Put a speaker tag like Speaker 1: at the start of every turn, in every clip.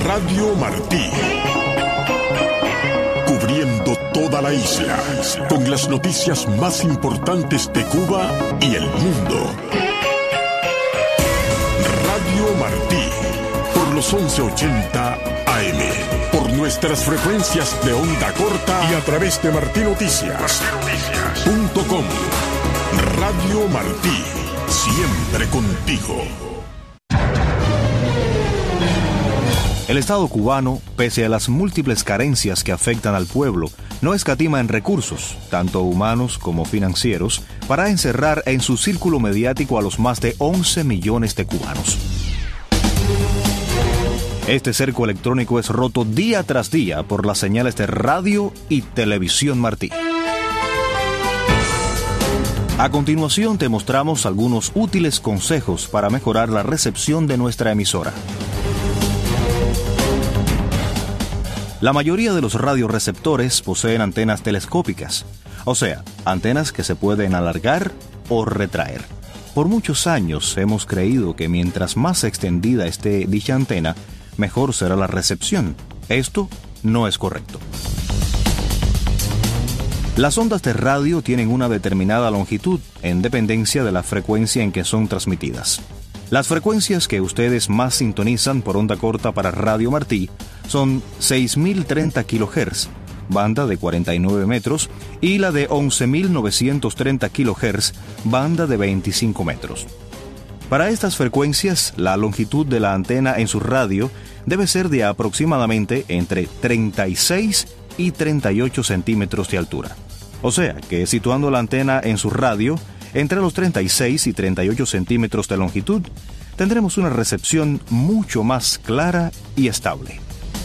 Speaker 1: Radio Martí. Cubriendo toda la isla, con las noticias más importantes de Cuba y el mundo. Radio Martí, por los 1180 AM, por nuestras frecuencias de onda corta y a través de martinoticias.com. Radio Martí, siempre contigo.
Speaker 2: El Estado cubano, pese a las múltiples carencias que afectan al pueblo, no escatima en recursos, tanto humanos como financieros, para encerrar en su círculo mediático a los más de 11 millones de cubanos. Este cerco electrónico es roto día tras día por las señales de radio y televisión Martí. A continuación te mostramos algunos útiles consejos para mejorar la recepción de nuestra emisora. La mayoría de los radioreceptores poseen antenas telescópicas, o sea, antenas que se pueden alargar o retraer. Por muchos años hemos creído que mientras más extendida esté dicha antena, mejor será la recepción. Esto no es correcto. Las ondas de radio tienen una determinada longitud en dependencia de la frecuencia en que son transmitidas. Las frecuencias que ustedes más sintonizan por onda corta para Radio Martí son 6.030 kHz, banda de 49 metros, y la de 11.930 kHz, banda de 25 metros. Para estas frecuencias, la longitud de la antena en su radio debe ser de aproximadamente entre 36 y 38 centímetros de altura. O sea que situando la antena en su radio entre los 36 y 38 centímetros de longitud, tendremos una recepción mucho más clara y estable.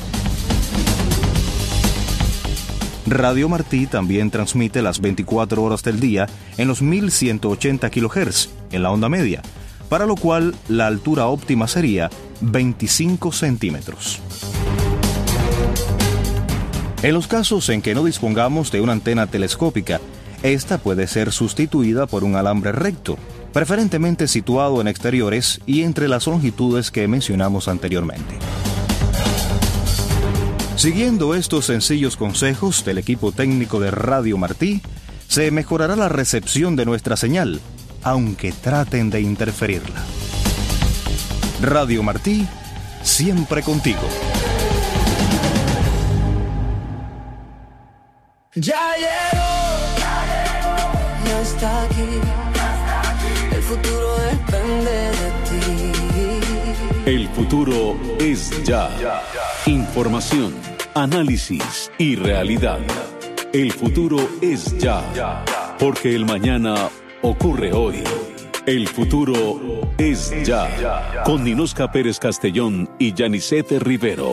Speaker 2: Radio Martí también transmite las 24 horas del día en los 1180 kHz en la onda media, para lo cual la altura óptima sería 25 centímetros. En los casos en que no dispongamos de una antena telescópica, esta puede ser sustituida por un alambre recto, preferentemente situado en exteriores y entre las longitudes que mencionamos anteriormente. Siguiendo estos sencillos consejos del equipo técnico de Radio Martí, se mejorará la recepción de nuestra señal, aunque traten de interferirla. Radio Martí, siempre contigo.
Speaker 3: Ya llegó, ya está aquí. El futuro depende de ti.
Speaker 4: El futuro es ya. Información, análisis y realidad. El futuro es ya. Porque el mañana ocurre hoy. El futuro es ya. Con Ninosca Pérez Castellón y Yanisette Rivero.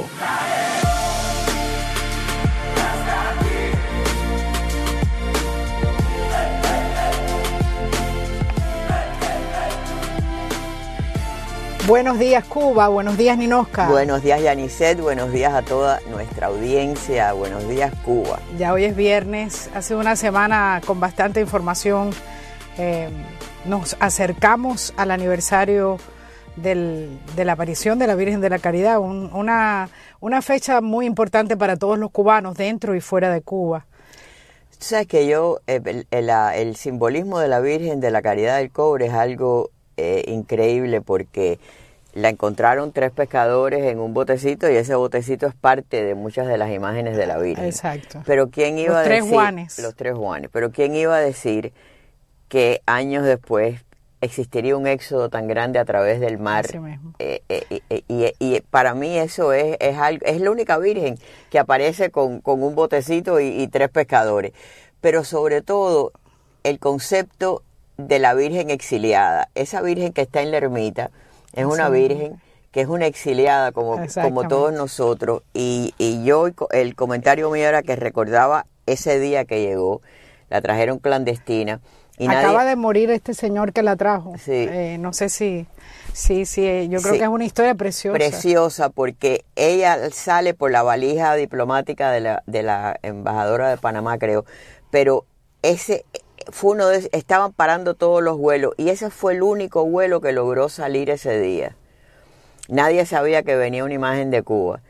Speaker 5: Buenos días, Cuba. Buenos días, Ninosca.
Speaker 6: Buenos días, Yanisette. Buenos días a toda nuestra audiencia. Buenos días, Cuba.
Speaker 5: Ya hoy es viernes. Ha sido una semana con bastante información. Nos acercamos al aniversario de la aparición de la Virgen de la Caridad. Una fecha muy importante para todos los cubanos, dentro y fuera de Cuba.
Speaker 6: Tú sabes que el simbolismo de la Virgen de la Caridad del Cobre es algo increíble, porque la encontraron 3 pescadores en un botecito y ese botecito es parte de muchas de las imágenes de la Virgen.
Speaker 5: Exacto.
Speaker 6: Pero ¿quién iba a decir?
Speaker 5: Los
Speaker 6: 3 Juanes. Pero ¿quién iba a decir que años después existiría un éxodo tan grande a través del mar?
Speaker 5: Así mismo.
Speaker 6: Y para mí eso es la única Virgen que aparece con un botecito y 3 pescadores. Pero sobre todo el concepto de la Virgen exiliada. Esa Virgen que está en la ermita es una Virgen que es una exiliada como todos nosotros. Y yo, el comentario mío era que recordaba ese día que llegó, la trajeron clandestina. Y
Speaker 5: acaba de morir este señor que la trajo.
Speaker 6: Sí.
Speaker 5: No sé si yo creo que es una historia preciosa.
Speaker 6: Preciosa, porque ella sale por la valija diplomática de la embajadora de Panamá, creo. Pero ese fue estaban parando todos los vuelos y ese fue el único vuelo que logró salir ese día. Nadie sabía que venía una imagen de Cuba.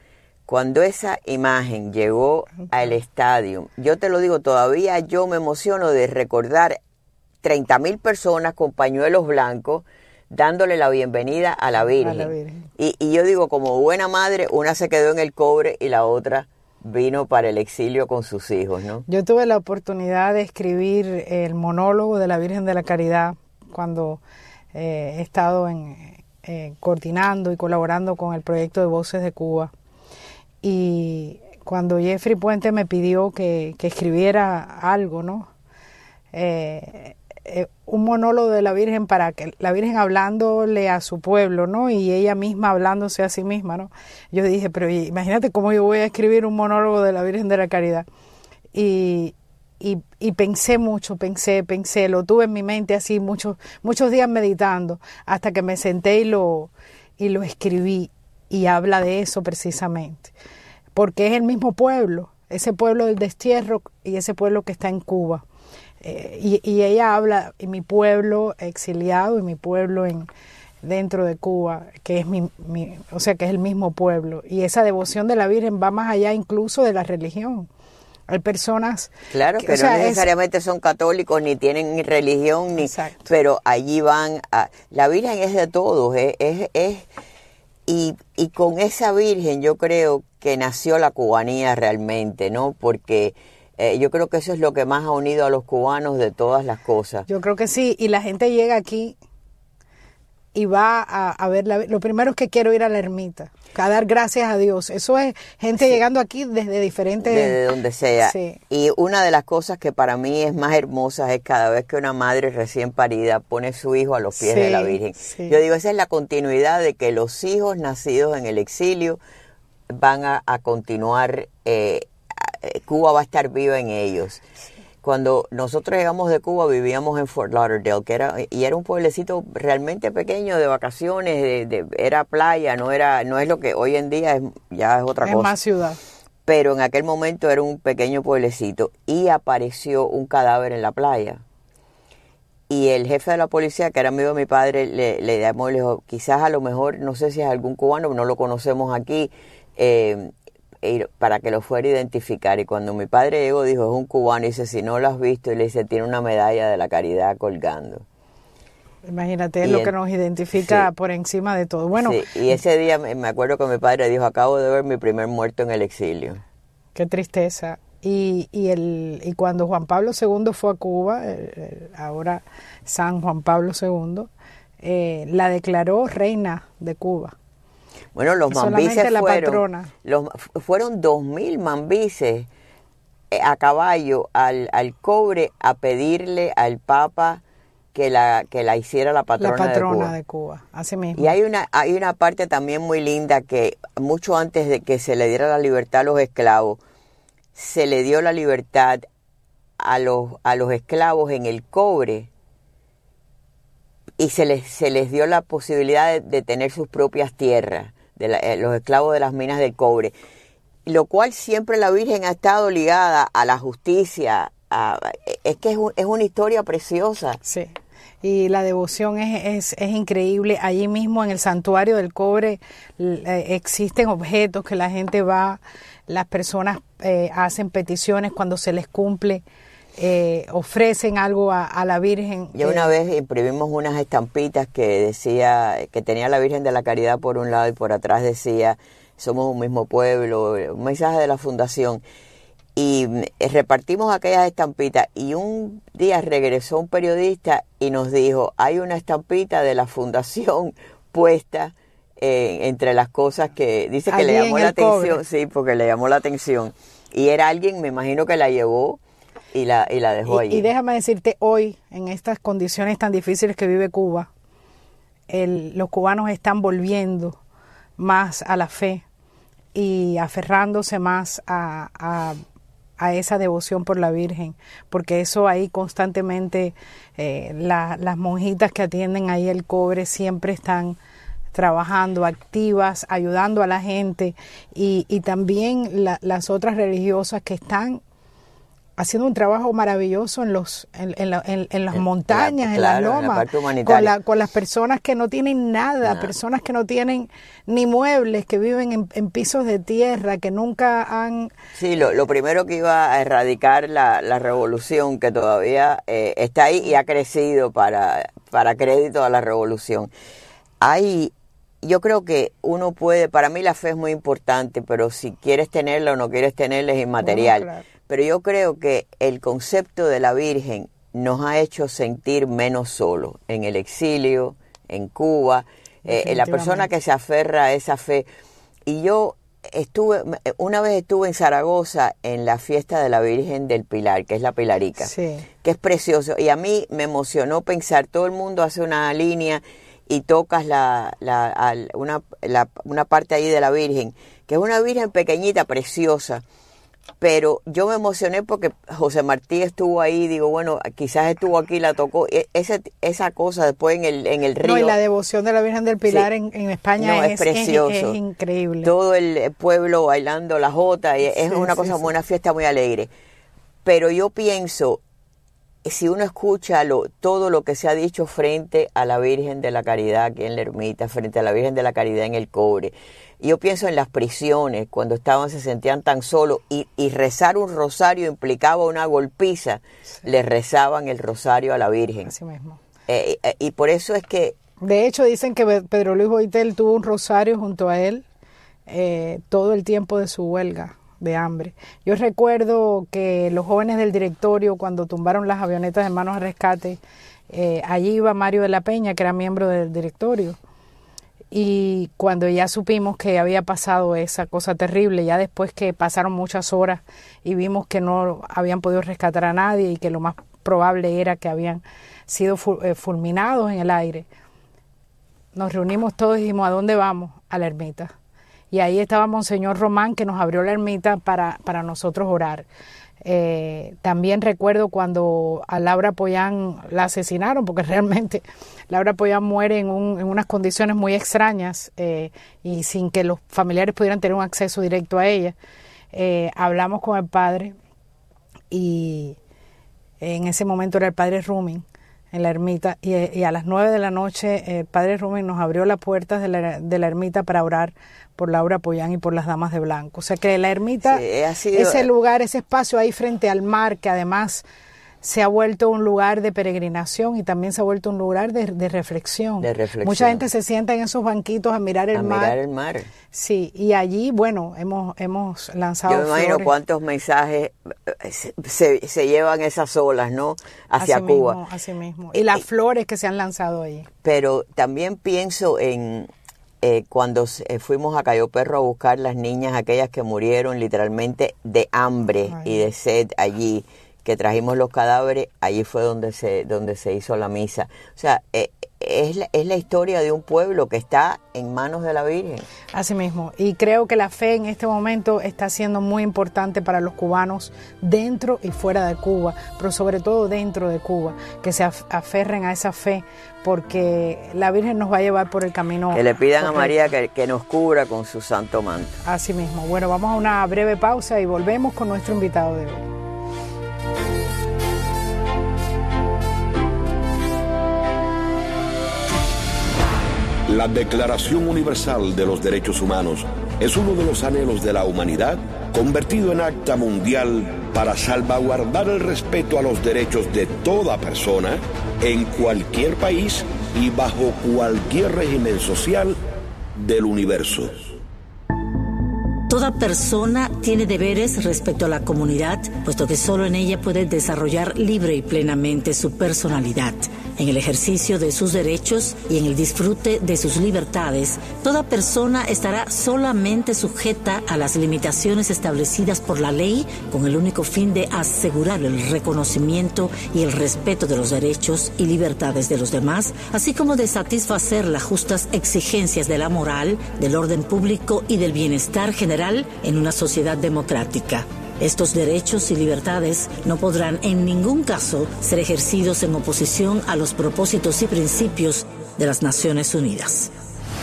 Speaker 6: Cuando esa imagen llegó al estadio, yo te lo digo, todavía yo me emociono de recordar 30,000 personas con pañuelos blancos dándole la bienvenida a la Virgen. Y yo digo, como buena madre, una se quedó en el Cobre y la otra vino para el exilio con sus hijos, ¿no?
Speaker 5: Yo tuve la oportunidad de escribir el monólogo de la Virgen de la Caridad cuando he estado coordinando y colaborando con el proyecto de Voces de Cuba. Y cuando Jeffrey Puente me pidió que escribiera algo, ¿no? Un monólogo de la Virgen para que la Virgen hablándole a su pueblo, ¿no? Y ella misma hablándose a sí misma, ¿no? Yo dije, pero imagínate cómo yo voy a escribir un monólogo de la Virgen de la Caridad. Y pensé mucho, pensé, lo tuve en mi mente así muchos días meditando, hasta que me senté y lo escribí, y habla de eso precisamente, porque es el mismo pueblo, ese pueblo del destierro y ese pueblo que está en Cuba. Y ella habla de mi pueblo exiliado y mi pueblo dentro de Cuba, que es o sea, que es el mismo pueblo. Y esa devoción de la Virgen va más allá incluso de la religión. Hay personas... Claro,
Speaker 6: que no necesariamente son católicos, ni tienen religión, pero allí van la Virgen es de todos, y con esa Virgen yo creo que nació la cubanía realmente, ¿no? Porque yo creo que eso es lo que más ha unido a los cubanos de todas las cosas.
Speaker 5: Yo creo que sí, y la gente llega aquí y va a ver lo primero es que quiero ir a la ermita, a dar gracias a Dios. Eso es gente llegando aquí desde diferentes...
Speaker 6: Desde donde sea.
Speaker 5: Sí.
Speaker 6: Y una de las cosas que para mí es más hermosa es cada vez que una madre recién parida pone su hijo a los pies de la Virgen. Sí. Yo digo, esa es la continuidad de que los hijos nacidos en el exilio van a continuar, Cuba va a estar viva en ellos. Cuando nosotros llegamos de Cuba vivíamos en Fort Lauderdale, era un pueblecito realmente pequeño de vacaciones, era playa, no es lo que hoy en día ya es otra cosa.
Speaker 5: Es más ciudad.
Speaker 6: Pero en aquel momento era un pequeño pueblecito y apareció un cadáver en la playa. Y el jefe de la policía, que era amigo de mi padre, le llamó y le dijo, quizás a lo mejor, no sé si es algún cubano, no lo conocemos aquí, para que lo fuera a identificar. Y cuando mi padre llegó dijo, es un cubano, y dice, si no lo has visto, y le dice, tiene una medalla de la Caridad colgando.
Speaker 5: Imagínate, es lo que nos identifica por encima de todo. Bueno,
Speaker 6: sí, y ese día me acuerdo que mi padre dijo, acabo de ver mi primer muerto en el exilio.
Speaker 5: Qué tristeza. Y cuando Juan Pablo II fue a Cuba, ahora San Juan Pablo II, la declaró reina de Cuba.
Speaker 6: Bueno, los mambises fueron 2,000 mambises a caballo al Cobre a pedirle al Papa que la hiciera la patrona
Speaker 5: de Cuba. Así mismo.
Speaker 6: Y hay una parte también muy linda que mucho antes de que se le diera la libertad a los esclavos, se le dio la libertad a los esclavos en el Cobre y se les dio la posibilidad de tener sus propias tierras, los esclavos de las minas del cobre, lo cual siempre la Virgen ha estado ligada a la justicia, es que es una historia preciosa.
Speaker 5: Sí, y la devoción es increíble. Allí mismo en el santuario del Cobre existen objetos que la gente va, las personas hacen peticiones cuando se les cumple. Ofrecen algo a la Virgen.
Speaker 6: Yo una vez imprimimos unas estampitas que tenía la Virgen de la Caridad por un lado y por atrás decía, somos un mismo pueblo, un mensaje de la fundación. Y repartimos aquellas estampitas y un día regresó un periodista y nos dijo, hay una estampita de la fundación puesta entre las cosas que dice que le llamó la atención. Sí, porque le llamó la atención. Y era alguien, me imagino que la llevó y la dejó allí.
Speaker 5: Y déjame decirte, hoy, en estas condiciones tan difíciles que vive Cuba, los cubanos están volviendo más a la fe y aferrándose más a esa devoción por la Virgen, porque eso ahí constantemente, las monjitas que atienden ahí el Cobre siempre están trabajando, activas, ayudando a la gente, y también las otras religiosas que están haciendo un trabajo maravilloso en las montañas, en las lomas, con las personas que no tienen nada, personas que no tienen ni muebles, que viven en pisos de tierra, que nunca han...
Speaker 6: Sí, lo primero que iba a erradicar la revolución, que todavía está ahí y ha crecido para crédito a la revolución. Yo creo que uno puede, para mí la fe es muy importante, pero si quieres tenerla o no quieres tenerla es inmaterial. Bueno, claro. Pero yo creo que el concepto de la Virgen nos ha hecho sentir menos solos en el exilio, en Cuba, la persona que se aferra a esa fe. Y yo una vez estuve en Zaragoza en la fiesta de la Virgen del Pilar, que es la Pilarica, sí, que es precioso. Y a mí me emocionó pensar, todo el mundo hace una línea y tocas una parte ahí de la Virgen, que es una Virgen pequeñita, preciosa. Pero yo me emocioné porque José Martí estuvo ahí, digo, bueno, quizás estuvo aquí, la tocó, esa cosa después en el río.
Speaker 5: No, y la devoción de la Virgen del Pilar, sí, en España
Speaker 6: es precioso.
Speaker 5: Es increíble.
Speaker 6: Todo el pueblo bailando la jota, es una cosa, una fiesta muy alegre. Pero yo pienso, si uno escucha todo lo que se ha dicho frente a la Virgen de la Caridad aquí en la Ermita, frente a la Virgen de la Caridad en el Cobre, yo pienso en las prisiones, cuando se sentían tan solos, y rezar un rosario implicaba una golpiza, sí, le rezaban el rosario a la Virgen.
Speaker 5: Así mismo.
Speaker 6: Y por eso es que...
Speaker 5: De hecho, dicen que Pedro Luis Boitel tuvo un rosario junto a él todo el tiempo de su huelga de hambre. Yo recuerdo que los jóvenes del directorio, cuando tumbaron las avionetas de Manos al Rescate, allí iba Mario de la Peña, que era miembro del directorio. Y cuando ya supimos que había pasado esa cosa terrible, ya después que pasaron muchas horas y vimos que no habían podido rescatar a nadie y que lo más probable era que habían sido fulminados en el aire, nos reunimos todos y dijimos, ¿a dónde vamos? A la ermita. Y ahí estaba Monseñor Román, que nos abrió la ermita para nosotros orar. También recuerdo cuando a Laura Pollán la asesinaron, porque realmente Laura Pollán muere en unas condiciones muy extrañas y sin que los familiares pudieran tener un acceso directo a ella. Hablamos con el padre y en ese momento era el padre Rumin en la ermita y a las 9 de la noche el padre Rumin nos abrió las puertas de la ermita para orar por Laura Pollán y por las damas de blanco. O sea que la ermita, sí, ese lugar, ese espacio ahí frente al mar, que además se ha vuelto un lugar de peregrinación y también se ha vuelto un lugar de reflexión. Mucha gente se sienta en esos banquitos a mirar el mar. Sí, y allí, bueno, hemos lanzado
Speaker 6: flores. Yo me imagino cuántos mensajes se llevan esas olas, ¿no? Hacia
Speaker 5: así
Speaker 6: Cuba.
Speaker 5: Mismo, así mismo. Y las flores que se han lanzado allí.
Speaker 6: Pero también pienso en... cuando fuimos a Cayo Perro a buscar las niñas, aquellas que murieron literalmente de hambre y de sed allí, que trajimos los cadáveres, allí fue donde se hizo la misa. O sea, es la historia de un pueblo que está en manos de la Virgen.
Speaker 5: Así mismo, y creo que la fe en este momento está siendo muy importante para los cubanos dentro y fuera de Cuba, pero sobre todo dentro de Cuba, que se aferren a esa fe, porque la Virgen nos va a llevar por el camino.
Speaker 6: Que le pidan a María que nos cubra con su santo manto.
Speaker 5: Así mismo. Bueno, vamos a una breve pausa y volvemos con nuestro invitado de hoy.
Speaker 1: La Declaración Universal de los Derechos Humanos es uno de los anhelos de la humanidad convertido en acta mundial para salvaguardar el respeto a los derechos de toda persona en cualquier país y bajo cualquier régimen social del universo.
Speaker 7: Toda persona tiene deberes respecto a la comunidad, puesto que solo en ella puede desarrollar libre y plenamente su personalidad. En el ejercicio de sus derechos y en el disfrute de sus libertades, toda persona estará solamente sujeta a las limitaciones establecidas por la ley con el único fin de asegurar el reconocimiento y el respeto de los derechos y libertades de los demás, así como de satisfacer las justas exigencias de la moral, del orden público y del bienestar general en una sociedad democrática. Estos derechos y libertades no podrán en ningún caso ser ejercidos en oposición a los propósitos y principios de las Naciones Unidas.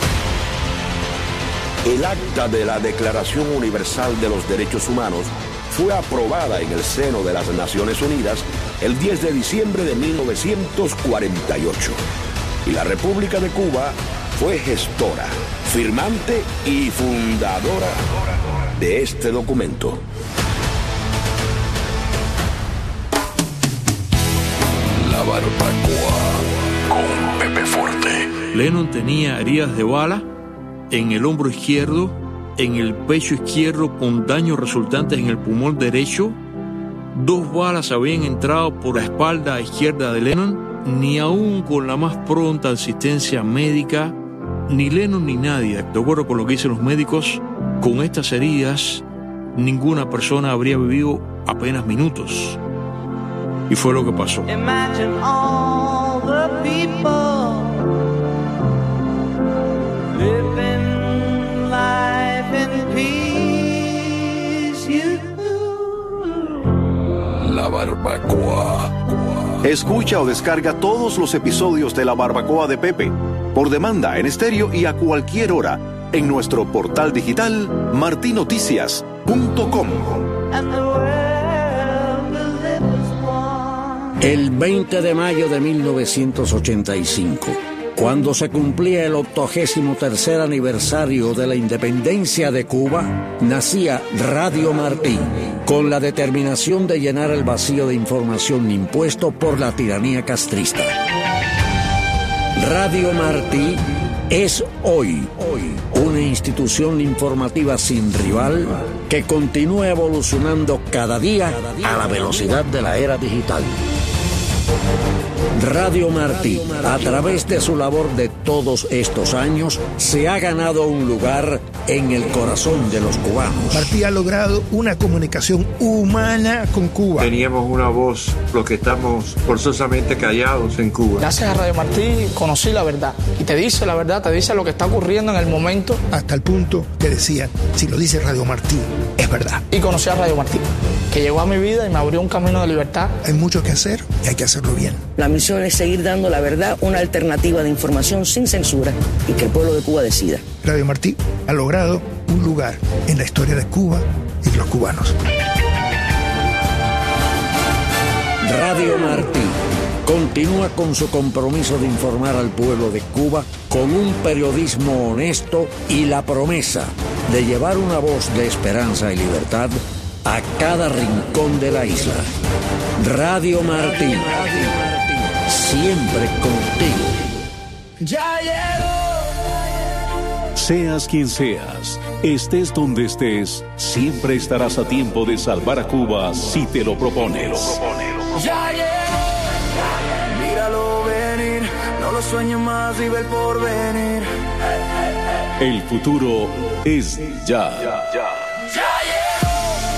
Speaker 1: El acta de la Declaración Universal de los Derechos Humanos fue aprobada en el seno de las Naciones Unidas el 10 de diciembre de 1948. Y la República de Cuba fue gestora, firmante y fundadora de este documento.
Speaker 8: La Barbacoa con Pepe Forte.
Speaker 9: Lennon tenía heridas de bala en el hombro izquierdo, en el pecho izquierdo con daños resultantes en el pulmón derecho. 2 balas habían entrado por la espalda izquierda de Lennon. Ni aún con la más pronta asistencia médica, ni Lennon ni nadie, de acuerdo con lo que dicen los médicos, con estas heridas ninguna persona habría vivido apenas minutos. Y fue lo que pasó.
Speaker 3: Imagine all the people living life in peace.
Speaker 8: La Barbacoa.
Speaker 2: Escucha o descarga todos los episodios de La Barbacoa de Pepe por demanda en estéreo y a cualquier hora en nuestro portal digital martinoticias.com.
Speaker 10: El 20 de mayo de 1985, cuando se cumplía el 83º aniversario de la independencia de Cuba, nacía Radio Martí, con la determinación de llenar el vacío de información impuesto por la tiranía castrista. Radio Martí es hoy una institución informativa sin rival que continúa evolucionando cada día a la velocidad de la era digital. Radio Martí, a través de su labor de todos estos años, se ha ganado un lugar en el corazón de los cubanos.
Speaker 11: Martí ha logrado una comunicación humana con Cuba.
Speaker 12: Teníamos una voz, los que estamos forzosamente callados en Cuba.
Speaker 13: Gracias a Radio Martí conocí la verdad. Y te dice la verdad, te dice lo que está ocurriendo en el momento.
Speaker 11: Hasta el punto que decían, si lo dice Radio Martí, es verdad.
Speaker 13: Y conocí a Radio Martí, que llegó a mi vida y me abrió un camino de libertad.
Speaker 11: Hay mucho que hacer y hay que hacerlo bien.
Speaker 14: La misión es seguir dando la verdad, una alternativa de información sin censura y que el pueblo de Cuba decida.
Speaker 11: Radio Martí ha logrado un lugar en la historia de Cuba y de los cubanos.
Speaker 10: Radio Martí continúa con su compromiso de informar al pueblo de Cuba con un periodismo honesto y la promesa de llevar una voz de esperanza y libertad a cada rincón de la isla. Radio Martí, siempre contigo.
Speaker 3: Ya llegó.
Speaker 4: Seas quien seas, estés donde estés, siempre estarás a tiempo de salvar a Cuba si te lo propones.
Speaker 3: Ya llegó. Míralo venir, no lo sueño más, vive el porvenir.
Speaker 4: El futuro es ya.
Speaker 3: Ya llegó.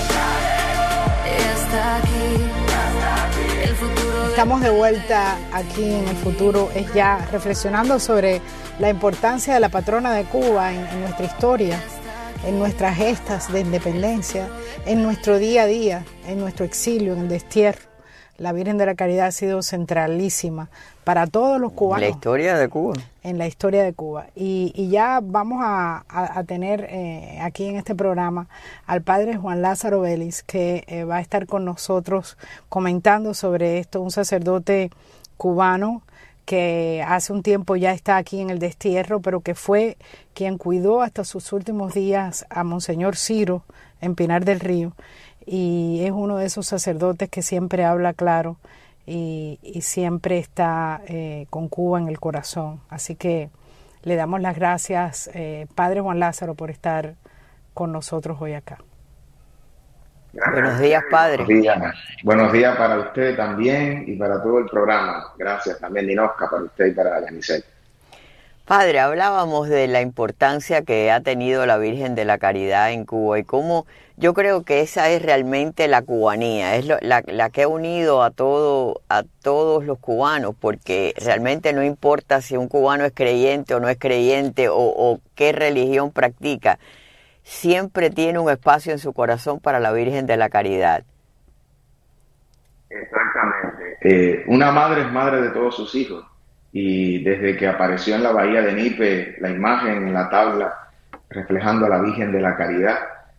Speaker 3: Está aquí. El futuro.
Speaker 5: Estamos de vuelta aquí en El Futuro es Ya, reflexionando sobre la importancia de la patrona de Cuba en nuestra historia, en nuestras gestas de independencia, en nuestro día a día, en nuestro exilio, en el destierro. La Virgen de la Caridad ha sido centralísima para todos los cubanos.
Speaker 6: La historia de Cuba.
Speaker 5: En la historia de Cuba. Y ya vamos a tener aquí en este programa al padre Juan Lázaro Vélez, que va a estar con nosotros comentando sobre esto, un sacerdote cubano que hace un tiempo ya está aquí en el destierro, pero que fue quien cuidó hasta sus últimos días a Monseñor Ciro en Pinar del Río, y es uno de esos sacerdotes que siempre habla claro y siempre está con Cuba en el corazón. Así que le damos las gracias, Padre Juan Lázaro, por estar con nosotros hoy acá.
Speaker 6: Buenos días, Padre.
Speaker 15: Buenos días para usted también y para todo el programa. Gracias también, Ninosca, para usted y para Yanisel.
Speaker 6: Padre, hablábamos de la importancia que ha tenido la Virgen de la Caridad en Cuba y cómo yo creo que esa es realmente la cubanía, es la que ha unido a todos los cubanos, porque realmente no importa si un cubano es creyente o no es creyente o qué religión practica, siempre tiene un espacio en su corazón para la Virgen de la Caridad.
Speaker 15: Exactamente. Una madre es madre de todos sus hijos. Y desde que apareció en la bahía de Nipe la imagen en la tabla reflejando a la Virgen de la Caridad,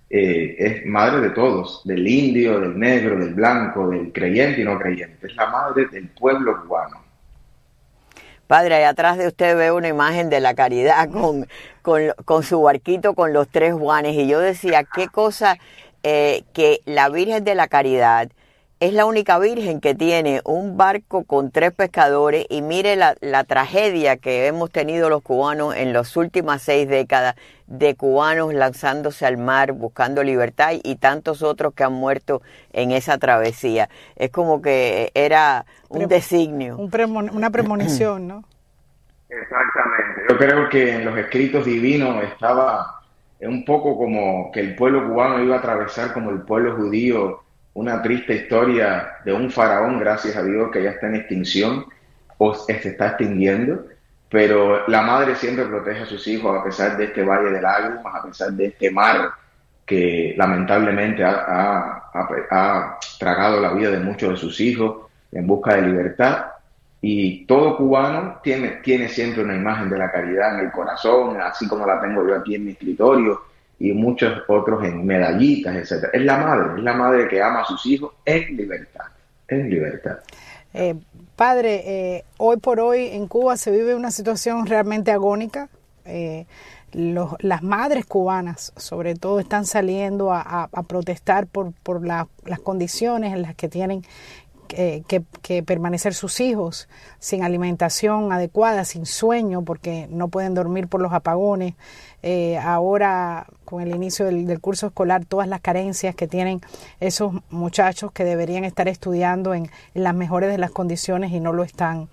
Speaker 15: es madre de todos, del indio, del negro, del blanco, del creyente y no creyente. Es la madre del pueblo cubano.
Speaker 6: Padre, ahí atrás de usted veo una imagen de la Caridad con su barquito con los 3 Juanes. Y yo decía, qué cosa que la Virgen de la Caridad es la única virgen que tiene un barco con 3 pescadores, y mire la tragedia que hemos tenido los cubanos en las últimas 6 décadas de cubanos lanzándose al mar buscando libertad, y tantos otros que han muerto en esa travesía. Es como que era un designio.
Speaker 5: Una premonición, ¿no?
Speaker 15: Exactamente. Yo creo que en los escritos divinos estaba un poco como que el pueblo cubano iba a atravesar, como el pueblo judío, una triste historia de un faraón, gracias a Dios, que ya está en extinción o se está extinguiendo, pero la madre siempre protege a sus hijos a pesar de este valle de lágrimas, a pesar de este mar que lamentablemente ha tragado la vida de muchos de sus hijos en busca de libertad. Y todo cubano tiene siempre una imagen de la Caridad en el corazón, así como la tengo yo aquí en mi escritorio, y muchos otros en medallitas, etcétera. Es la madre que ama a sus hijos en libertad, en libertad.
Speaker 5: Padre, hoy por hoy en Cuba se vive una situación realmente agónica. Las madres cubanas, sobre todo, están saliendo a protestar por las condiciones en las que tienen que permanecer sus hijos, sin alimentación adecuada, sin sueño, porque no pueden dormir por los apagones. Ahora, con el inicio del curso escolar, todas las carencias que tienen esos muchachos que deberían estar estudiando en las mejores de las condiciones y no lo están.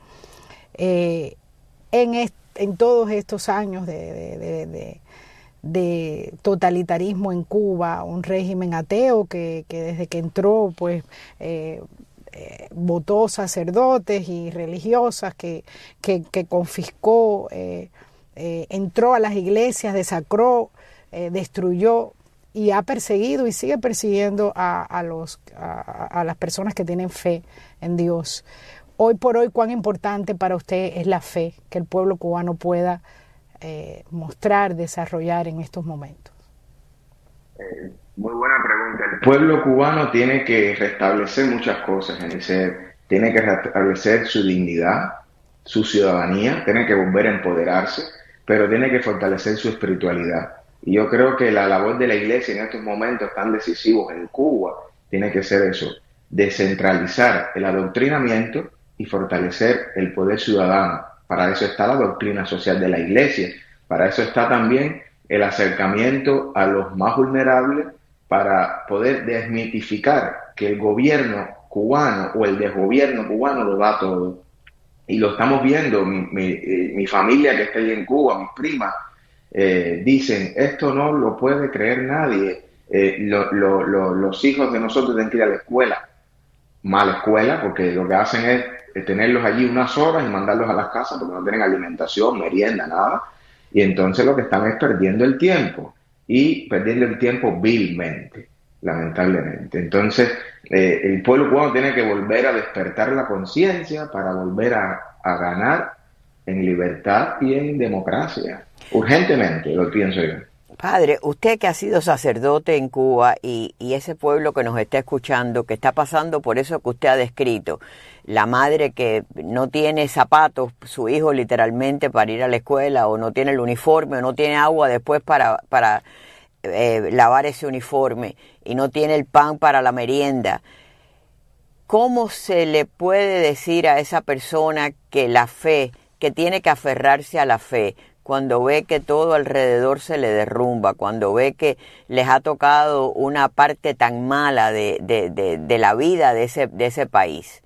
Speaker 5: En todos estos años de totalitarismo en Cuba, un régimen ateo que desde que entró, pues, votó sacerdotes y religiosas, que confiscó, entró a las iglesias, desacró, destruyó y ha perseguido y sigue persiguiendo a las personas que tienen fe en Dios. Hoy por hoy, ¿cuán importante para usted es la fe que el pueblo cubano pueda mostrar, desarrollar en estos momentos?
Speaker 15: Muy buena pregunta. El pueblo cubano tiene que restablecer muchas cosas, tiene que restablecer su dignidad, su ciudadanía, tiene que volver a empoderarse, pero tiene que fortalecer su espiritualidad. Y yo creo que la labor de la iglesia en estos momentos tan decisivos en Cuba tiene que ser eso, descentralizar el adoctrinamiento y fortalecer el poder ciudadano. Para eso está la doctrina social de la iglesia, para eso está también el acercamiento a los más vulnerables, para poder desmitificar que el gobierno cubano o el desgobierno cubano lo da todo. Y lo estamos viendo, mi familia que está ahí en Cuba, mis primas, dicen, esto no lo puede creer nadie, los hijos de nosotros tienen que ir a la escuela. Mala escuela, porque lo que hacen es tenerlos allí unas horas y mandarlos a las casas porque no tienen alimentación, merienda, nada. Y entonces lo que están es perdiendo el tiempo, y perdiendo el tiempo vilmente, lamentablemente. Entonces, el pueblo cubano tiene que volver a despertar la conciencia para volver a ganar en libertad y en democracia. Urgentemente, lo pienso yo.
Speaker 6: Padre, usted que ha sido sacerdote en Cuba y ese pueblo que nos está escuchando, que está pasando por eso que usted ha descrito, la madre que no tiene zapatos, su hijo literalmente para ir a la escuela, o no tiene el uniforme, o no tiene agua después para lavar ese uniforme, y no tiene el pan para la merienda. ¿Cómo se le puede decir a esa persona que la fe, que tiene que aferrarse a la fe, cuando ve que todo alrededor se le derrumba, cuando ve que les ha tocado una parte tan mala de la vida de ese país?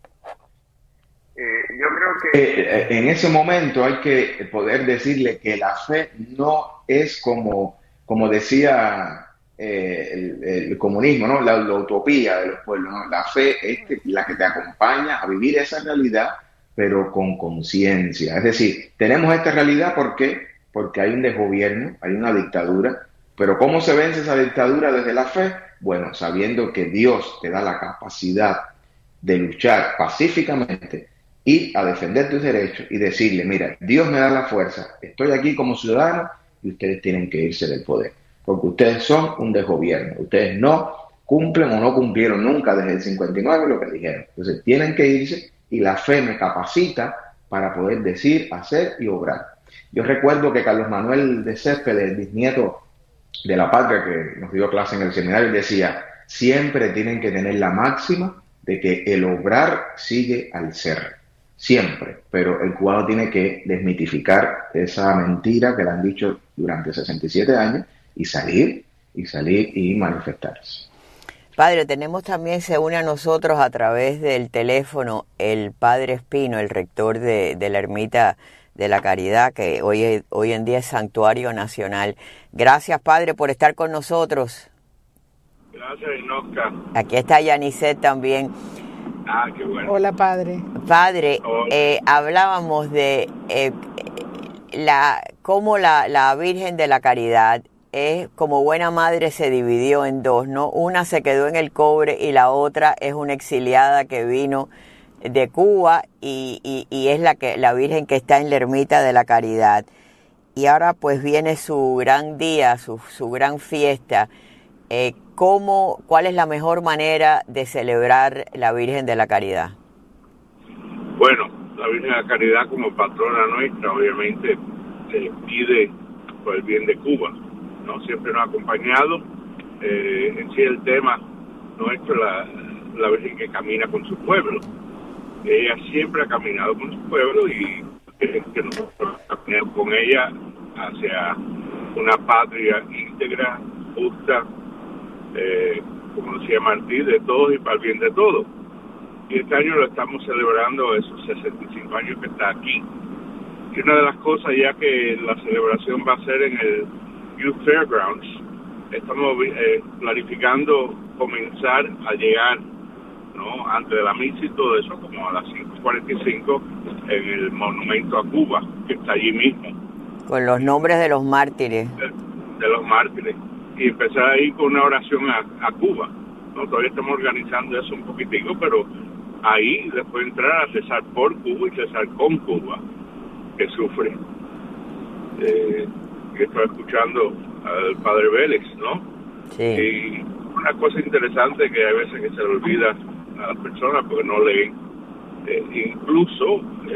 Speaker 15: Yo creo que en ese momento hay que poder decirle que la fe no es como decía el comunismo, ¿no? La utopía de los pueblos, ¿no? La fe es la que te acompaña a vivir esa realidad, pero con conciencia. Es decir, tenemos esta realidad, ¿por qué? Porque hay un desgobierno, hay una dictadura, pero ¿cómo se vence esa dictadura desde la fe? Bueno, sabiendo que Dios te da la capacidad de luchar pacíficamente, ir a defender tus derechos y decirle, mira, Dios me da la fuerza, estoy aquí como ciudadano y ustedes tienen que irse del poder. porque ustedes son un desgobierno, ustedes no cumplen o no cumplieron nunca desde el 59 lo que dijeron. Entonces tienen que irse y la fe me capacita para poder decir, hacer y obrar. Yo recuerdo que Carlos Manuel de Céspedes, el bisnieto de la patria que nos dio clase en el seminario, decía, siempre tienen que tener la máxima de que el obrar sigue al ser. Siempre. Pero el cubano tiene que desmitificar esa mentira que le han dicho durante 67 años y salir y manifestarse.
Speaker 6: Padre, tenemos también, se une a nosotros a través del teléfono el Padre Espino, el rector de la Ermita de la Caridad, que hoy en día es Santuario Nacional. Gracias, Padre, por estar con nosotros.
Speaker 16: Gracias, Inosca.
Speaker 6: Aquí está Yanicet también.
Speaker 16: Ah, qué bueno.
Speaker 5: Hola, Padre.
Speaker 6: Padre, hablábamos de cómo la Virgen de la Caridad como buena madre se dividió en dos, ¿no? Una se quedó en el Cobre y la otra es una exiliada que vino de Cuba y es la Virgen que está en la Ermita de la Caridad. Y ahora pues viene su gran día, su gran fiesta. ¿Cuál es la mejor manera de celebrar la Virgen de la Caridad?
Speaker 16: Bueno, la Virgen de la Caridad como patrona nuestra obviamente pide por el bien de Cuba, ¿no? Siempre nos ha acompañado. En sí el tema nuestro, la Virgen que camina con su pueblo. Ella siempre ha caminado con su pueblo y que nosotros caminemos con ella hacia una patria íntegra, justa, como decía Martí, de todos y para el bien de todos. Y este año lo estamos celebrando esos 65 años que está aquí. Y una de las cosas, ya que la celebración va a ser en el Youth Fairgrounds, estamos planificando comenzar a llegar, ¿no?, antes de la misa y todo eso, como a las 5:45 en el monumento a Cuba, que está allí mismo.
Speaker 6: Con los nombres de los mártires.
Speaker 16: De los mártires. Y empezar ahí con una oración a Cuba. ¿No? Todavía estamos organizando eso un poquitico, pero ahí después entrar a rezar por Cuba y rezar con Cuba, que sufre. Que estaba escuchando al Padre Vélez, ¿no?
Speaker 6: Sí.
Speaker 16: Y una cosa interesante que hay veces que se le olvida a las personas porque no leen. Incluso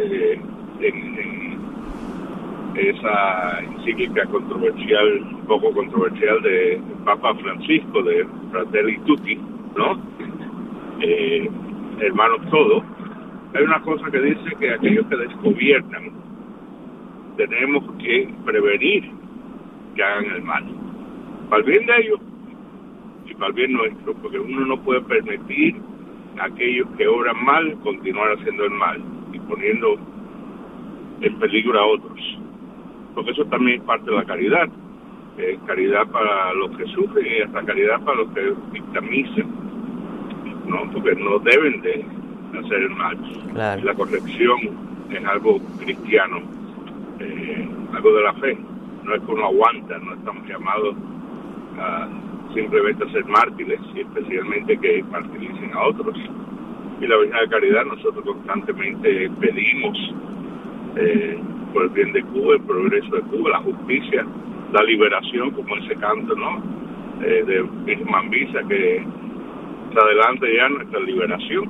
Speaker 16: en esa encíclica controversial, un poco controversial de Papa Francisco, de Fratelli Tutti, ¿no? Hermanos todos, hay una cosa que dice que aquellos que desgobiernan tenemos que prevenir que hagan el mal, para el bien de ellos y para el bien nuestro, porque uno no puede permitir a aquellos que obran mal continuar haciendo el mal y poniendo en peligro a otros, porque eso también es parte de la caridad. Caridad para los que sufren y hasta caridad para los que victimizan, ¿no? Porque no deben de hacer el mal.
Speaker 6: Claro.
Speaker 16: La corrección es algo cristiano, algo de la fe. No es que uno aguanta, no estamos llamados a simplemente a ser mártires, y especialmente que martiricen a otros. Y la Virgen de Caridad, nosotros constantemente pedimos por el bien de Cuba, el progreso de Cuba, la justicia, la liberación, como ese canto, ¿no? De Virgen Mambisa, que se adelante ya nuestra liberación.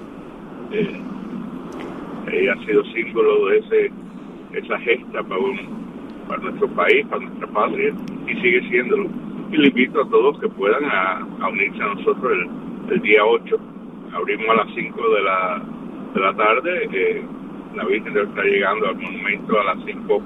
Speaker 16: Ella ha sido símbolo de esa gesta para nuestro país, para nuestra patria, y sigue siéndolo. Y le invito a todos que puedan a unirse a nosotros el día 8. Abrimos a las 5 de la tarde. La Virgen está llegando al monumento a las 5:30,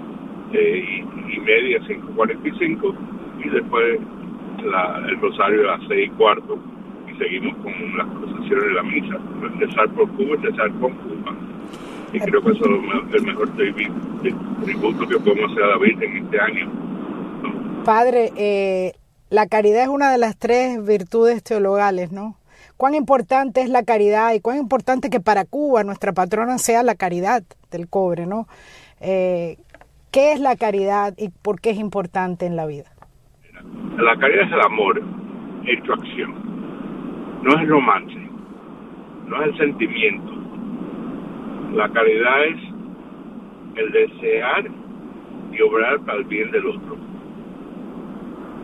Speaker 16: 5:45, y después el rosario a las 6:15, y seguimos con las procesiones de la misa, rezar por Cuba y rezar con Cuba. Y creo que eso es el mejor tributo que podemos hacer a la Virgen este año, ¿no?
Speaker 5: Padre, la caridad es una de las 3 virtudes teologales, ¿no? ¿Cuán importante es la caridad y cuán importante que para Cuba nuestra patrona sea la caridad del cobre, ¿no? ¿Qué es la caridad y por qué es importante en la vida?
Speaker 16: La caridad es el amor hecho acción. No es el romance, no es el sentimiento. La caridad es el desear y obrar para el bien del otro.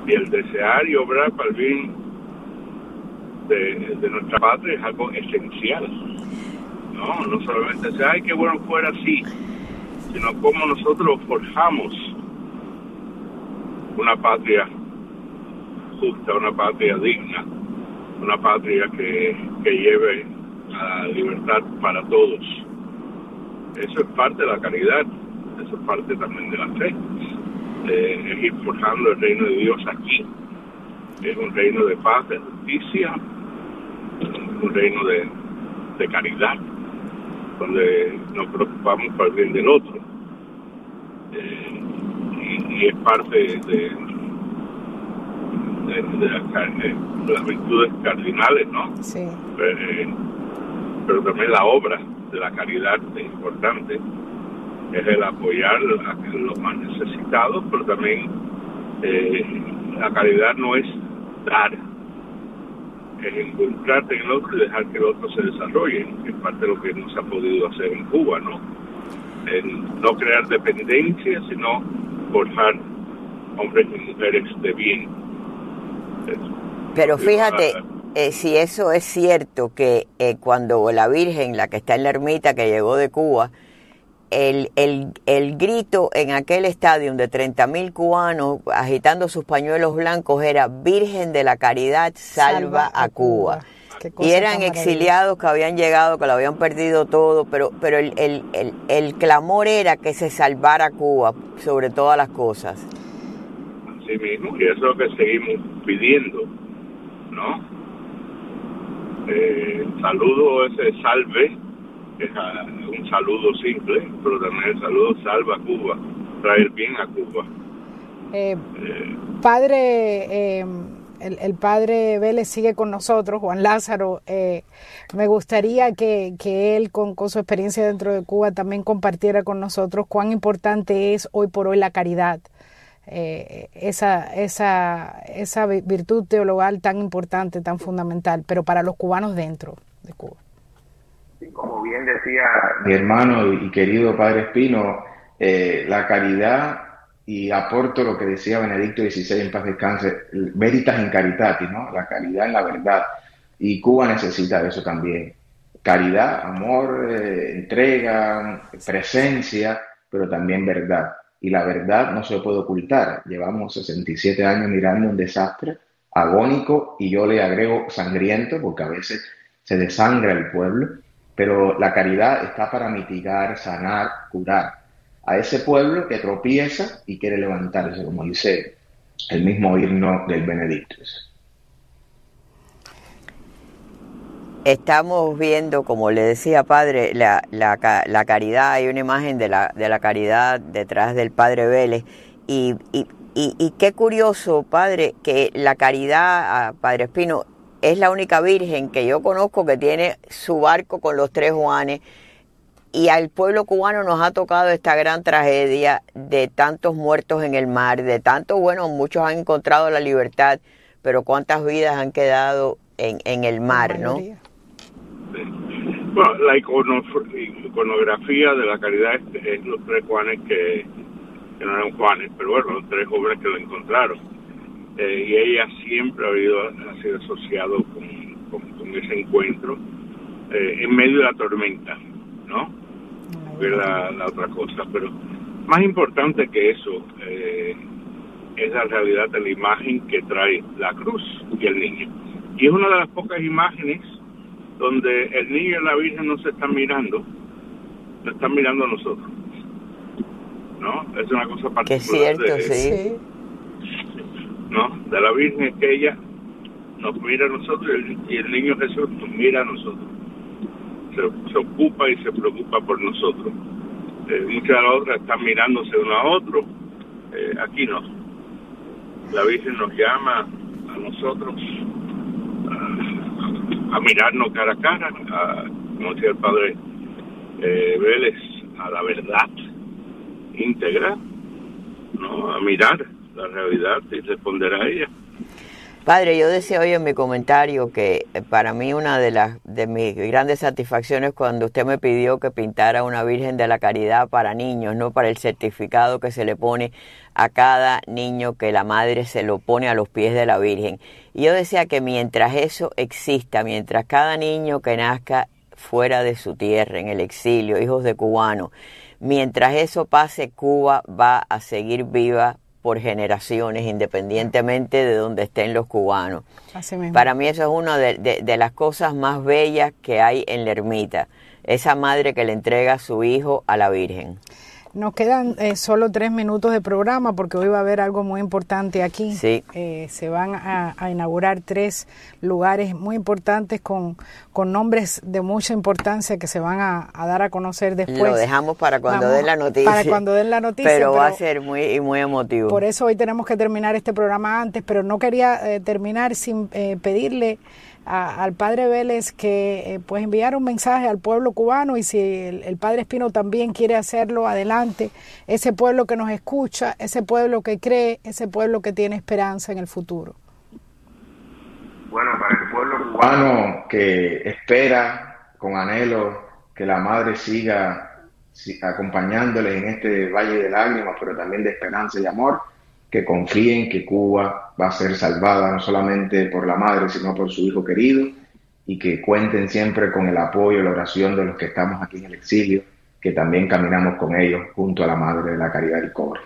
Speaker 16: Y el desear y obrar para el bien de nuestra patria es algo esencial. No solamente decir, ay, qué bueno fuera así, sino cómo nosotros forjamos una patria justa, una patria digna, una patria que lleve a la libertad para todos. Eso es parte de la caridad, eso es parte también de la fe. Es ir forjando el reino de Dios aquí. Es un reino de paz, de justicia, un reino de caridad, donde nos preocupamos por el bien del otro. Y es parte de las virtudes cardinales, ¿no?
Speaker 5: Sí.
Speaker 16: Pero también la obra de la caridad es importante. Es el apoyar a los más necesitados, pero también la caridad no es dar, es involucrarte en el otro y dejar que el otro se desarrolle, que es parte de lo que no se ha podido hacer en Cuba, ¿no? No crear dependencia, sino forjar hombres y mujeres de bien.
Speaker 6: Pero fíjate, si eso es cierto, que cuando la Virgen, la que está en la ermita, que llegó de Cuba, el grito en aquel estadio de 30.000 cubanos agitando sus pañuelos blancos era Virgen de la Caridad, salva a Cuba. Y eran exiliados que habían llegado, que lo habían perdido todo, pero el clamor era que se salvara Cuba sobre todas las cosas.
Speaker 16: Así mismo, y eso es lo que seguimos pidiendo, ¿no? Saludo ese salve, es un saludo simple, pero también el saludo salva a Cuba, traer bien a Cuba.
Speaker 5: Padre, el padre Vélez sigue con nosotros, Juan Lázaro. Me gustaría que él, con su experiencia dentro de Cuba, también compartiera con nosotros cuán importante es hoy por hoy la caridad, esa virtud teologal tan importante, tan fundamental, pero para los cubanos dentro de Cuba.
Speaker 15: Como bien decía mi hermano y querido padre Espino, la caridad, y aporto lo que decía Benedicto XVI en paz descanse, veritas in caritatis, ¿no? La caridad en la verdad, y Cuba necesita de eso también. Caridad, amor, entrega, presencia, pero también verdad. Y la verdad no se puede ocultar. Llevamos 67 años mirando un desastre agónico, y yo le agrego sangriento, porque a veces se desangra el pueblo, pero la caridad está para mitigar, sanar, curar a ese pueblo que tropieza y quiere levantarse, como dice el mismo himno del Benedictus.
Speaker 6: Estamos viendo, como le decía padre, la caridad. Hay una imagen de la caridad detrás del padre Vélez, y qué curioso, padre, que la caridad, padre Espino, es la única virgen que yo conozco que tiene su barco con los 3 Juanes, y al pueblo cubano nos ha tocado esta gran tragedia de tantos muertos en el mar, de tantos, bueno, muchos han encontrado la libertad, pero cuántas vidas han quedado en el mar, ¿no?
Speaker 16: Bueno, la iconografía de la caridad es los 3 Juanes que no eran Juanes, pero bueno, los 3 jóvenes que lo encontraron. Y ella siempre ha sido asociado con ese encuentro en medio de la tormenta, ¿no? Que era la otra cosa, pero más importante que eso es la realidad de la imagen que trae la cruz y el niño. Y es una de las pocas imágenes donde el niño y la Virgen no se están mirando, nos están mirando a nosotros, ¿no? Es una cosa particular.
Speaker 6: Que es cierto, sí.
Speaker 16: ¿No? De la Virgen es que ella nos mira a nosotros, y el niño Jesús nos mira a nosotros, se ocupa y se preocupa por nosotros. Muchas de las otras están mirándose uno a otro, aquí no. La Virgen nos llama a nosotros a mirarnos cara a cara, como decía el padre Vélez, a la verdad íntegra, ¿no? A mirar la realidad y responder a ella.
Speaker 6: Padre, yo decía hoy en mi comentario que para mí una de mis grandes satisfacciones cuando usted me pidió que pintara una Virgen de la Caridad para niños, no para el certificado que se le pone a cada niño que la madre se lo pone a los pies de la Virgen. Y yo decía que mientras eso exista, mientras cada niño que nazca fuera de su tierra, en el exilio, hijos de cubanos, mientras eso pase, Cuba va a seguir viva por generaciones, independientemente de donde estén los cubanos.
Speaker 5: Así mismo.
Speaker 6: Para mí eso es una de las cosas más bellas que hay en la ermita, esa madre que le entrega a su hijo a la Virgen.
Speaker 5: Nos quedan solo 3 minutos de programa porque hoy va a haber algo muy importante aquí.
Speaker 6: Sí.
Speaker 5: Se van a inaugurar 3 lugares muy importantes con nombres de mucha importancia que se van a dar a conocer después.
Speaker 6: Lo dejamos para cuando den la noticia.
Speaker 5: Para cuando den la noticia.
Speaker 6: Pero va a ser muy emotivo.
Speaker 5: Por eso hoy tenemos que terminar este programa antes, pero no quería terminar sin pedirle al Padre Vélez que pues enviara un mensaje al pueblo cubano, y si el Padre Espino también quiere hacerlo, adelante. Ese pueblo que nos escucha, ese pueblo que cree, ese pueblo que tiene esperanza en el futuro.
Speaker 15: Bueno, para el pueblo cubano que espera con anhelo que la Madre siga acompañándoles en este valle de lágrimas, pero también de esperanza y amor, que confíen que Cuba va a ser salvada no solamente por la Madre, sino por su hijo querido, y que cuenten siempre con el apoyo y la oración de los que estamos aquí en el exilio, que también caminamos con ellos junto a la Madre de la Caridad y Cobre.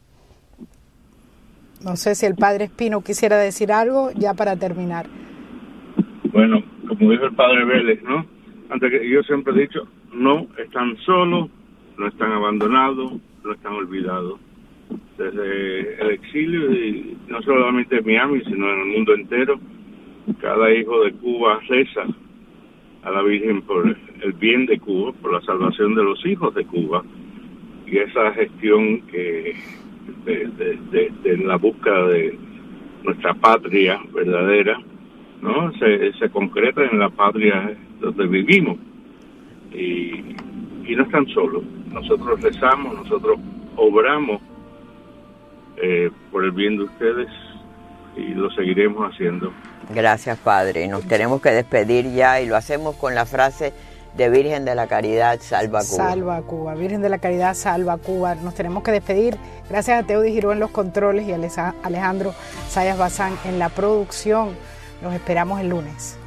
Speaker 5: No sé si el Padre Espino quisiera decir algo ya para terminar.
Speaker 16: Bueno, como dijo el Padre Vélez, ¿no? Antes que yo siempre he dicho, no están solos, no están abandonados, no están olvidados. Desde el exilio, y no solamente en Miami, sino en el mundo entero, cada hijo de Cuba reza a la Virgen por el bien de Cuba, por la salvación de los hijos de Cuba, y esa gestión que de la búsqueda de nuestra patria verdadera, ¿no? Se concreta en la patria donde vivimos, y no están solos. Nosotros rezamos, nosotros obramos por el bien de ustedes, y lo seguiremos haciendo.
Speaker 6: Gracias, Padre. Nos tenemos que despedir ya, y lo hacemos con la frase de Virgen de la Caridad, salva Cuba.
Speaker 5: Salva Cuba. Virgen de la Caridad, salva Cuba. Nos tenemos que despedir. Gracias a Teudi Giró en los controles y a Alejandro Sayas Bazán en la producción. Los esperamos el lunes.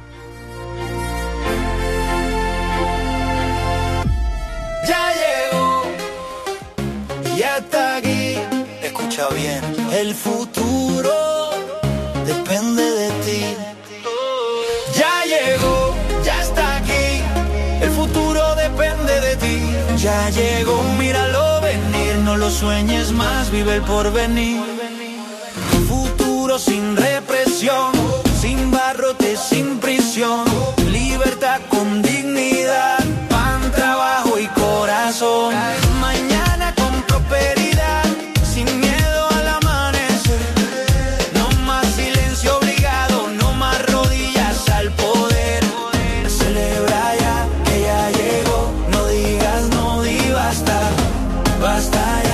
Speaker 3: Ya llegó, ya está aquí. Escucha bien, el futuro depende de ti. Ya llegó, ya está aquí. El futuro depende de ti. Ya llegó, míralo venir. No lo sueñes más, vive el porvenir. Futuro sin represión, sin barrotes, sin prisión. Libertad con dignidad, pan, trabajo y corazón. Mañana con prosperidad, sin miedo al amanecer. No más silencio obligado, no más rodillas al poder. Celebra ya que ya llegó, no digas no, di basta, basta ya.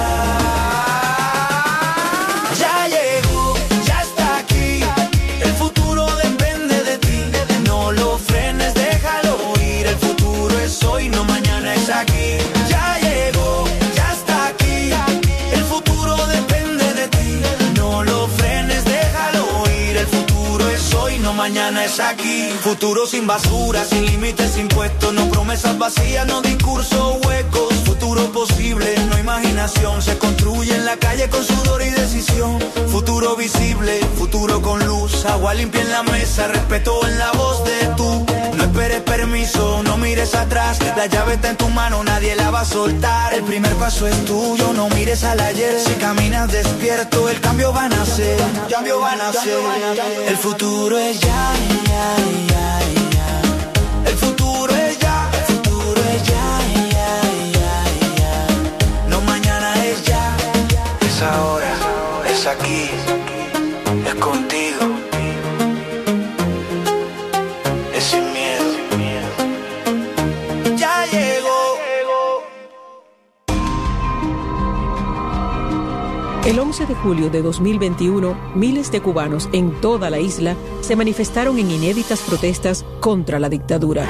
Speaker 3: Ya llegó, ya está aquí, el futuro depende de ti. No lo frenes, déjalo ir, el futuro es hoy, no mañana es aquí. Ya llegó, ya está aquí, el futuro depende de ti. No lo frenes, déjalo ir, el futuro es hoy, no mañana es aquí. Futuro sin basura, sin límites impuestos, no promesas vacías, no discursos huecos. Futuro posible, no imaginación, se construye en la calle con sudor y decisión. Futuro visible, futuro con luz, agua limpia en la mesa, respeto en la voz de tú. No esperes permiso, no mires atrás, la llave está en tu mano, nadie la va a soltar. El primer paso es tuyo, no mires al ayer. Si caminas despierto, el cambio va a nacer. Cambio va a nacer. El futuro es ya, ya, ya, ya. El futuro es ya, el futuro es ya, ya, ya, ya. No mañana es ya, es ahora, es aquí, es contigo, es sin miedo. Ya llegó.
Speaker 17: El 11 de julio de 2021, miles de cubanos en toda la isla se manifestaron en inéditas protestas contra la dictadura.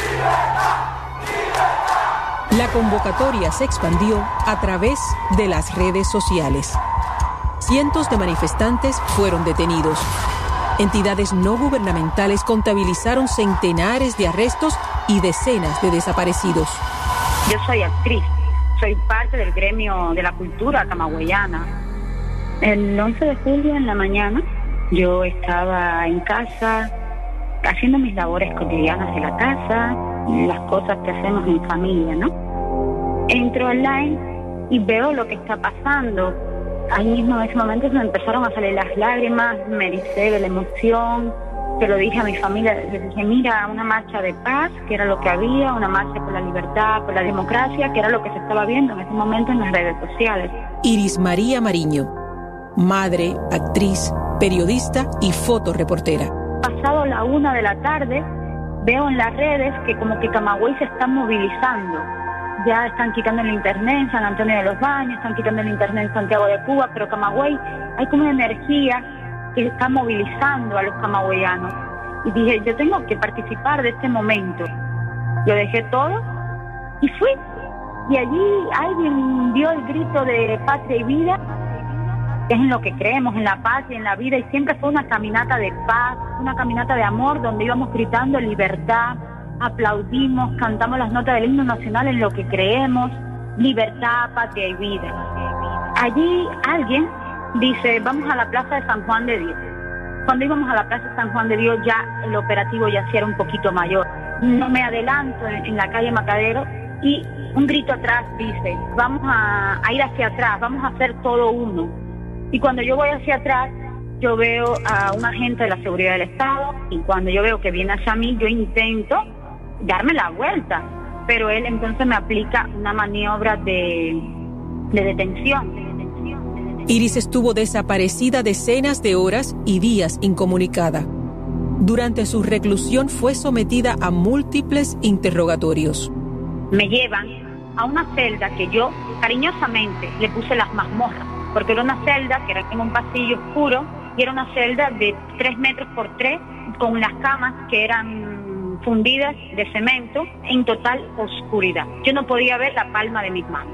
Speaker 17: La convocatoria se expandió a través de las redes sociales. Cientos de manifestantes fueron detenidos. Entidades no gubernamentales contabilizaron centenares de arrestos y decenas de desaparecidos.
Speaker 18: Yo soy actriz, soy parte del gremio de la cultura camagüeyana. El 11 de julio en la mañana yo estaba en casa haciendo mis labores cotidianas de la casa, las cosas que hacemos en familia, ¿no? Entro online y veo lo que está pasando. Ahí mismo en ese momento se me empezaron a salir las lágrimas, me ericé de la emoción, se lo dije a mi familia, les dije, mira, una marcha de paz, que era lo que había, una marcha por la libertad, por la democracia, que era lo que se estaba viendo en ese momento en las redes sociales.
Speaker 17: Iris María Mariño, madre, actriz, periodista y fotoreportera.
Speaker 18: Pasado la 1 de la tarde, veo en las redes que como que Camagüey se está movilizando. Ya están quitando el internet en San Antonio de los Baños, están quitando el internet en Santiago de Cuba, pero Camagüey, hay como una energía que está movilizando a los camagüeyanos. Y dije, yo tengo que participar de este momento. Lo dejé todo y fui. Y allí alguien dio el grito de patria y vida, que es en lo que creemos, en la paz y en la vida, y siempre fue una caminata de paz, una caminata de amor, donde íbamos gritando libertad, aplaudimos, cantamos las notas del himno nacional en lo que creemos, libertad, patria y vida. Allí alguien dice, vamos a la Plaza de San Juan de Dios. Cuando íbamos a la Plaza de San Juan de Dios ya el operativo ya sí era un poquito mayor. No me adelanto en la calle Macadero y un grito atrás dice, vamos a ir hacia atrás, vamos a hacer todo uno. Y cuando yo voy hacia atrás, yo veo a un agente de la seguridad del Estado, y cuando yo veo que viene hacia mí, yo intento darme la vuelta, pero él entonces me aplica una maniobra de detención.
Speaker 17: Iris estuvo desaparecida decenas de horas y días incomunicada. Durante su reclusión fue sometida a múltiples interrogatorios.
Speaker 18: Me llevan a una celda que yo cariñosamente le puse las mazmorras, porque era una celda que era en un pasillo oscuro y era una celda de 3 metros por 3 con las camas que eran fundidas de cemento en total oscuridad. Yo no podía ver la palma de mis manos.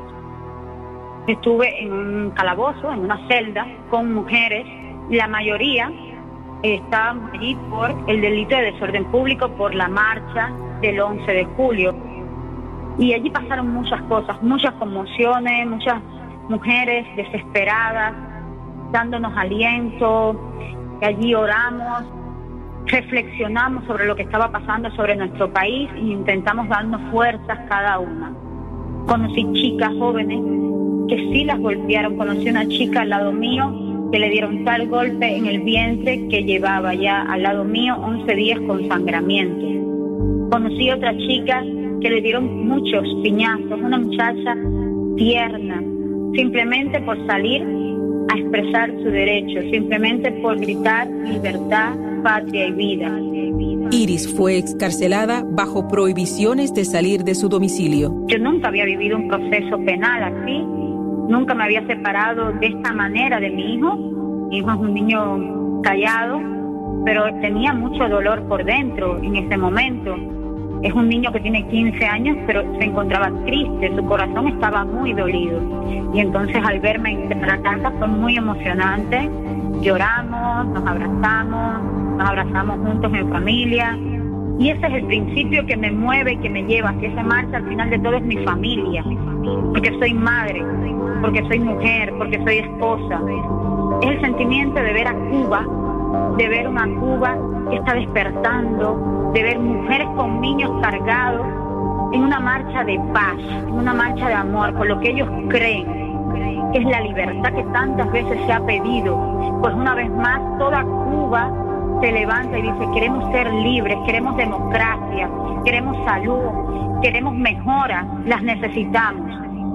Speaker 18: Estuve en un calabozo, en una celda con mujeres, la mayoría estaban allí por el delito de desorden público, por la marcha del 11 de julio. Y allí pasaron muchas cosas, muchas conmociones, muchas mujeres desesperadas, dándonos aliento. Allí oramos, reflexionamos sobre lo que estaba pasando sobre nuestro país e intentamos darnos fuerzas cada una. Conocí chicas jóvenes que sí las golpearon. Conocí una chica al lado mío que le dieron tal golpe en el vientre que llevaba ya al lado mío 11 días con sangramiento. Conocí otra chica que le dieron muchos piñazos, una muchacha tierna, simplemente por salir a expresar su derecho, simplemente por gritar libertad, patria y vida.
Speaker 17: Iris fue excarcelada bajo prohibiciones de salir de su domicilio.
Speaker 18: Yo nunca había vivido un proceso penal así, nunca me había separado de esta manera de mi hijo. Mi hijo es un niño callado, pero tenía mucho dolor por dentro en ese momento. Es un niño que tiene 15 años, pero se encontraba triste, su corazón estaba muy dolido. Y entonces al verme en la casa fue muy emocionante. Lloramos, nos abrazamos juntos en familia. Y ese es el principio que me mueve y que me lleva hacia esa marcha. Al final de todo es mi familia, porque soy madre, porque soy mujer, porque soy esposa. Es el sentimiento de ver a Cuba, de ver una Cuba que está despertando, de ver mujeres con niños cargados en una marcha de paz, en una marcha de amor, por lo que ellos creen, que es la libertad que tantas veces se ha pedido. Pues una vez más toda Cuba se levanta y dice, queremos ser libres, queremos democracia, queremos salud, queremos mejoras, las necesitamos.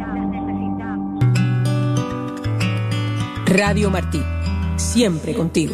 Speaker 17: Radio Martí, siempre contigo.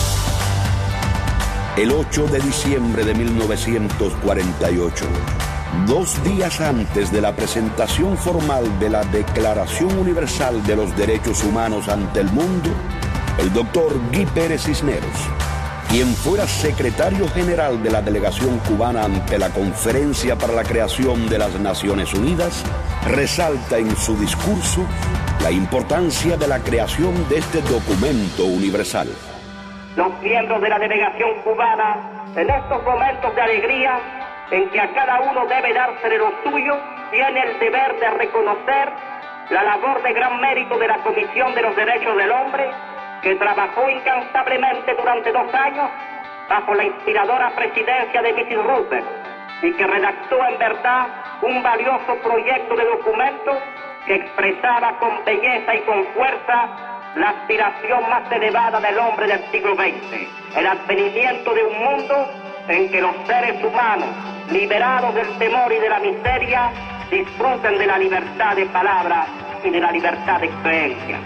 Speaker 1: El 8 de diciembre de 1948, 2 días antes de la presentación formal de la Declaración Universal de los Derechos Humanos ante el mundo, el doctor Guy Pérez Cisneros, quien fuera secretario general de la delegación cubana ante la Conferencia para la Creación de las Naciones Unidas, resalta en su discurso la importancia de la creación de este documento universal.
Speaker 19: Los miembros de la delegación cubana, en estos momentos de alegría, en que a cada uno debe dársele lo suyo, tiene el deber de reconocer la labor de gran mérito de la Comisión de los Derechos del Hombre, que trabajó incansablemente durante 2 años bajo la inspiradora presidencia de Mrs. Roosevelt y que redactó en verdad un valioso proyecto de documento que expresaba con belleza y con fuerza la aspiración más elevada del hombre del siglo XX, el advenimiento de un mundo en que los seres humanos, liberados del temor y de la miseria, disfruten de la libertad de palabra y de la libertad de creencia.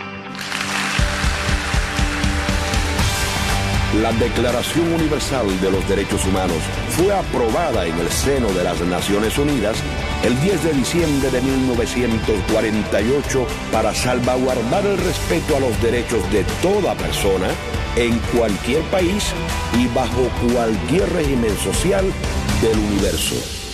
Speaker 1: La Declaración Universal de los Derechos Humanos fue aprobada en el seno de las Naciones Unidas el 10 de diciembre de 1948 para salvaguardar el respeto a los derechos de toda persona en cualquier país y bajo cualquier régimen social del universo.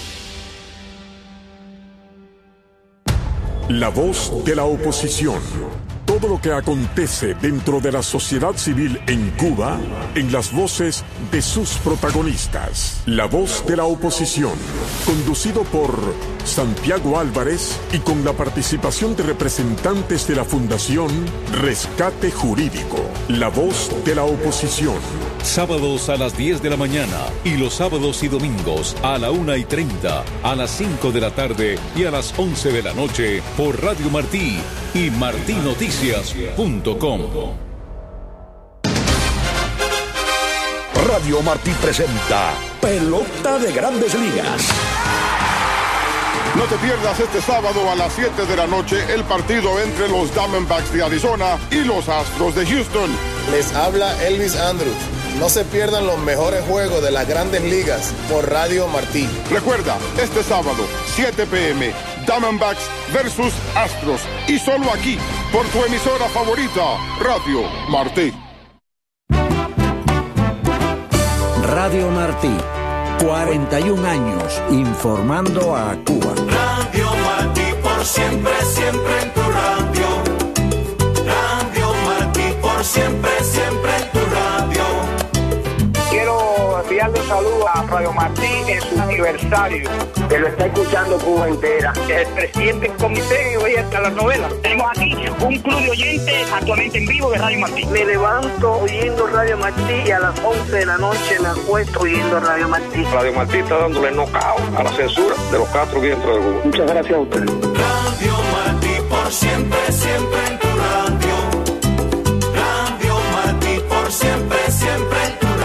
Speaker 20: La voz de la oposición. Todo lo que acontece dentro de la sociedad civil en Cuba, en las voces de sus protagonistas. La voz de la oposición, conducido por Santiago Álvarez y con la participación de representantes de la Fundación Rescate Jurídico. La voz de la oposición.
Speaker 4: Sábados a las 10 de la mañana y los sábados y domingos a la 1:30, a las 5 de la tarde y a las 11 de la noche por Radio Martí y martinoticias.com.
Speaker 1: Radio Martí presenta Pelota de Grandes Ligas.
Speaker 21: No te pierdas este sábado a las 7 de la noche el partido entre los Diamondbacks de Arizona y los Astros de Houston.
Speaker 22: Les habla Elvis Andrus. No se pierdan los mejores juegos de las Grandes Ligas por Radio Martí.
Speaker 21: Recuerda, este sábado, 7 p.m., Diamondbacks versus Astros. Y solo aquí, por tu emisora favorita, Radio Martí.
Speaker 10: Radio Martí, 41 años informando a Cuba.
Speaker 3: Radio Martí, por siempre, siempre en tu radio. Radio Martí, por siempre, siempre en tu radio.
Speaker 23: Quiero enviarle un saludo a Radio Martí en su aniversario. Que lo está escuchando Cuba entera. El presidente del comité oye hasta las novelas. Tenemos aquí un club de oyentes actualmente en vivo de Radio Martí. Me levanto oyendo Radio Martí y a las 11 de la noche me acuesto oyendo Radio Martí.
Speaker 12: Radio Martí está dándole knockout a la censura de los 4 vientos de Cuba.
Speaker 23: Muchas gracias a ustedes.
Speaker 3: Radio Martí, por siempre, siempre en tu radio. Radio Martí, por siempre, siempre en tu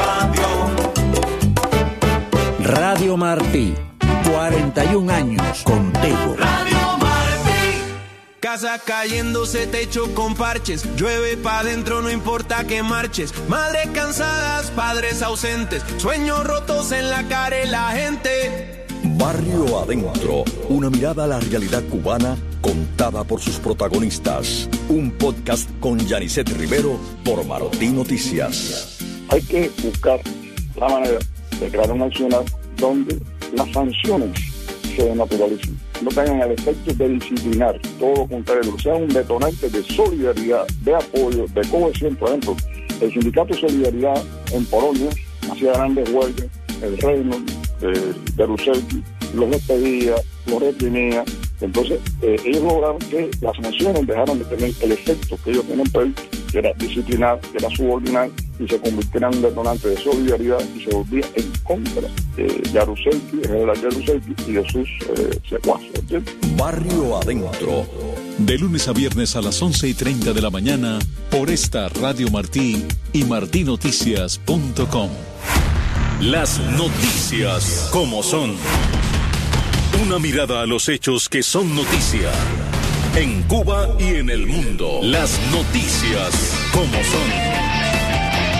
Speaker 3: radio.
Speaker 10: Radio Martí, 41 años contigo.
Speaker 3: Radio Martí.
Speaker 24: Casa cayéndose, techo con parches. Llueve pa' dentro, no importa que marches. Madres cansadas, padres ausentes. Sueños rotos en la cara de la gente.
Speaker 4: Barrio Adentro, una mirada a la realidad cubana contada por sus protagonistas. Un podcast con Yanisette Rivero por Martí Noticias.
Speaker 25: Hay que buscar la manera de crear una accionar donde las sanciones se naturalicen, no tengan el efecto de disciplinar, todo lo contrario, sea un detonante de solidaridad, de apoyo, de cohesión. Por ejemplo, el sindicato Solidaridad en Polonia hacía grandes huelgas, el reino de Roosevelt los despedía, los reprimía. Entonces ellos lograron que las sanciones dejaron de tener el efecto que ellos tienen por él, que era disciplinar, que era subordinar, y se convirtieron en un detonante de solidaridad y se volvía en contra de Jaruzelski, el general Jaruzelski y de sus secuaces.
Speaker 4: Barrio Adentro, de lunes a viernes a las 11:30 de la mañana por esta Radio Martí y martinoticias.com. Las noticias como son. Una mirada a los hechos que son noticia en Cuba y en el mundo. Las noticias como son.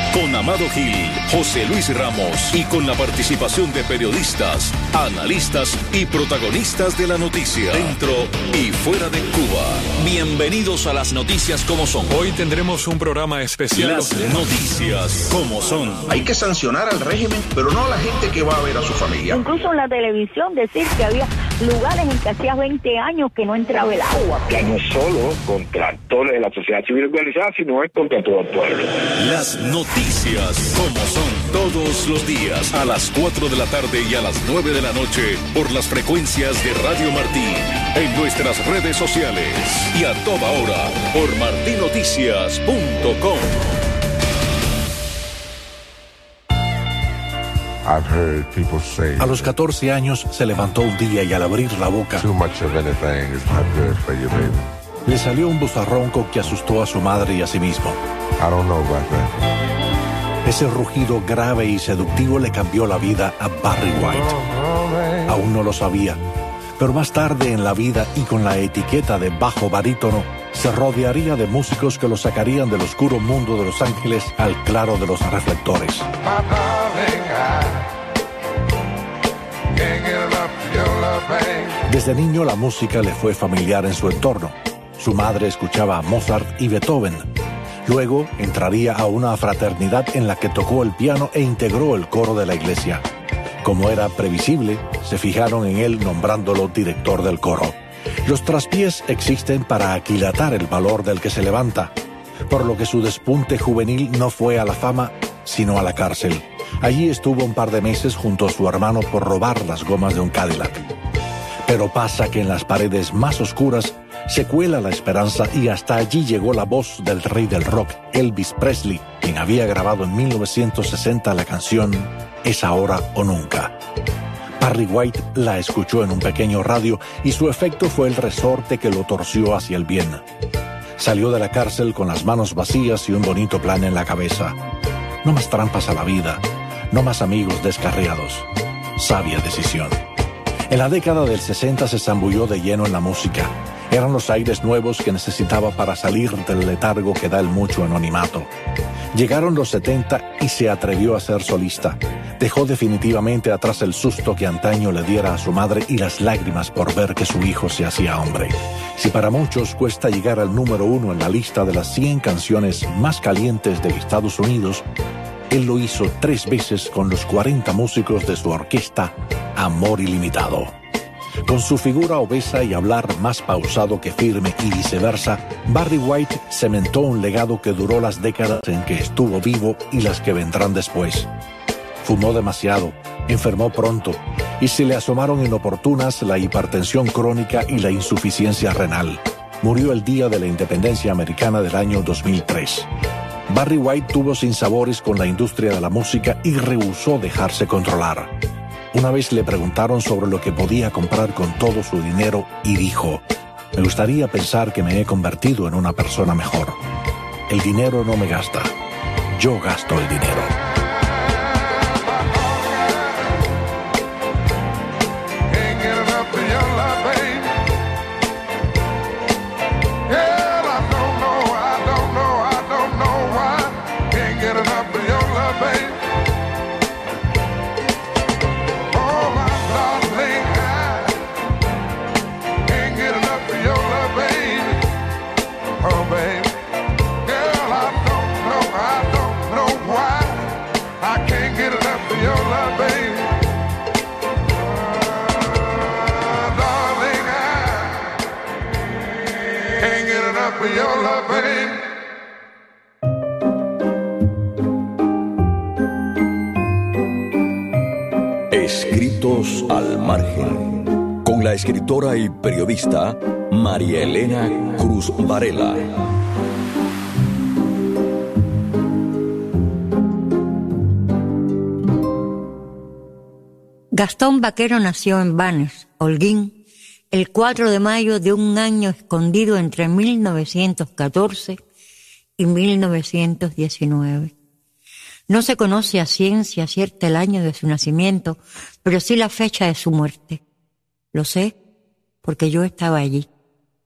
Speaker 4: Con Amado Gil, José Luis Ramos y con la participación de periodistas, analistas y protagonistas de la noticia, dentro y fuera de Cuba. Bienvenidos a las noticias como son.
Speaker 2: Hoy tendremos un programa especial.
Speaker 4: Las noticias como son.
Speaker 7: Hay que sancionar al régimen, pero no a la gente que va a ver a su familia.
Speaker 8: Incluso en la televisión decir que había lugares en que hacía 20 años que no entraba el agua.
Speaker 25: Ya no solo contra actores de la sociedad civil organizada, sino es contra todo el pueblo.
Speaker 4: Las noticias como son, todos los días a las 4 de la tarde y a las 9 de la noche por las frecuencias de Radio Martí, en nuestras redes sociales y a toda hora por martinoticias.com.
Speaker 9: A los 14 años se levantó un día y al abrir la boca le salió un bozarronco que asustó a su madre y a sí mismo. Ese rugido grave y seductivo le cambió la vida a Barry White. Aún no lo sabía, pero más tarde en la vida y con la etiqueta de bajo barítono se rodearía de músicos que lo sacarían del oscuro mundo de Los Ángeles al claro de los reflectores. Desde niño la música le fue familiar en su entorno. Su madre escuchaba a Mozart y Beethoven. Luego entraría a una fraternidad en la que tocó el piano e integró el coro de la iglesia. Como era previsible, se fijaron en él nombrándolo director del coro. Los traspiés existen para aquilatar el valor del que se levanta, por lo que su despunte juvenil no fue a la fama, sino a la cárcel. Allí estuvo un par de meses junto a su hermano por robar las gomas de un Cadillac. Pero pasa que en las paredes más oscuras se cuela la esperanza y hasta allí llegó la voz del rey del rock, Elvis Presley, quien había grabado en 1960 la canción Es ahora o nunca. Barry White la escuchó en un pequeño radio y su efecto fue el resorte que lo torció hacia el bien. Salió de la cárcel con las manos vacías y un bonito plan en la cabeza. No más trampas a la vida, no más amigos descarriados. Sabia decisión. En la década del 60 se zambulló de lleno en la música. Eran los aires nuevos que necesitaba para salir del letargo que da el mucho anonimato. Llegaron los 70 y se atrevió a ser solista. Dejó definitivamente atrás el susto que antaño le diera a su madre y las lágrimas por ver que su hijo se hacía hombre. Si para muchos cuesta llegar al número 1 en la lista de las 100 canciones más calientes de Estados Unidos, él lo hizo 3 veces con los 40 músicos de su orquesta Amor Ilimitado. Con su figura obesa y hablar más pausado que firme y viceversa, Barry White cementó un legado que duró las décadas en que estuvo vivo y las que vendrán después. Fumó demasiado, enfermó pronto y se le asomaron inoportunas la hipertensión crónica y la insuficiencia renal. Murió el día de la independencia americana del año 2003. Barry White tuvo sinsabores con la industria de la música y rehusó dejarse controlar. Una vez le preguntaron sobre lo que podía comprar con todo su dinero y dijo: me gustaría pensar que me he convertido en una persona mejor. El dinero no me gasta, yo gasto el dinero.
Speaker 4: Escritos al margen, con la escritora y periodista María Elena Cruz Varela.
Speaker 13: Gastón Vaquero nació en Banes, Holguín, el 4 de mayo de un año escondido entre 1914 y 1919. No se conoce a ciencia cierta el año de su nacimiento, pero sí la fecha de su muerte. Lo sé porque yo estaba allí.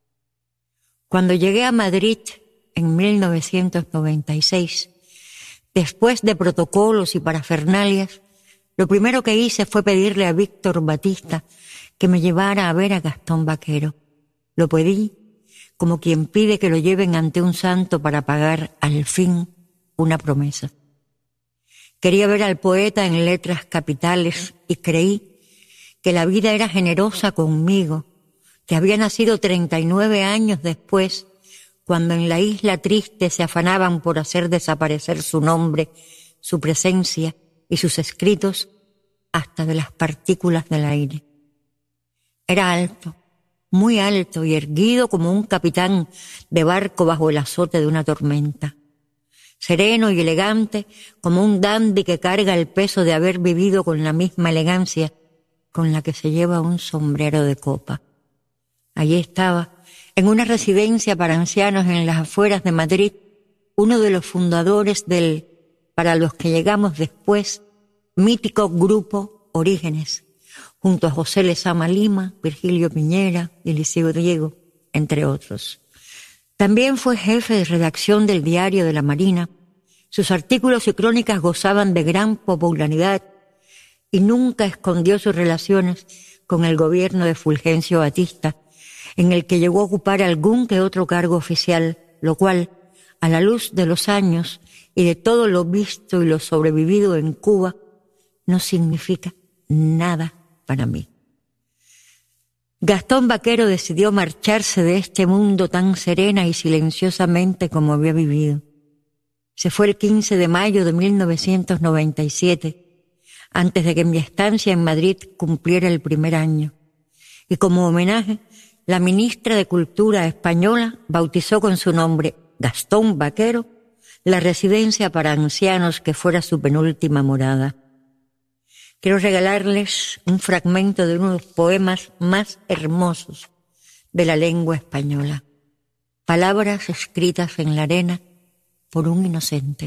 Speaker 13: Cuando llegué a Madrid en 1996, Después de protocolos y parafernalias, lo primero que hice fue pedirle a Víctor Batista que me llevara a ver a Gastón Vaquero. Lo pedí como quien pide que lo lleven ante un santo para pagar al fin una promesa. Quería ver al poeta en letras capitales y creí que la vida era generosa conmigo, que había nacido 39 años después, cuando en la isla triste se afanaban por hacer desaparecer su nombre, su presencia y sus escritos hasta de las partículas del aire. Era alto, muy alto y erguido como un capitán de barco bajo el azote de una tormenta. Sereno y elegante como un dandy que carga el peso de haber vivido con la misma elegancia con la que se lleva un sombrero de copa. Allí estaba, en una residencia para ancianos en las afueras de Madrid, uno de los fundadores del, para los que llegamos después, mítico grupo Orígenes, junto a José Lezama Lima, Virgilio Piñera y Eliseo Diego, entre otros. También fue jefe de redacción del Diario de la Marina. Sus artículos y crónicas gozaban de gran popularidad y nunca escondió sus relaciones con el gobierno de Fulgencio Batista, en el que llegó a ocupar algún que otro cargo oficial, lo cual, a la luz de los años y de todo lo visto y lo sobrevivido en Cuba, no significa nada para mí. Gastón Vaquero decidió marcharse de este mundo tan serena y silenciosamente como había vivido. Se fue el 15 de mayo de 1997, antes de que mi estancia en Madrid cumpliera el primer año. Y como homenaje, la ministra de Cultura española bautizó con su nombre, Gastón Vaquero, la residencia para ancianos que fuera su penúltima morada. Quiero regalarles un fragmento de uno de los poemas más hermosos de la lengua española. Palabras escritas en la arena por un inocente.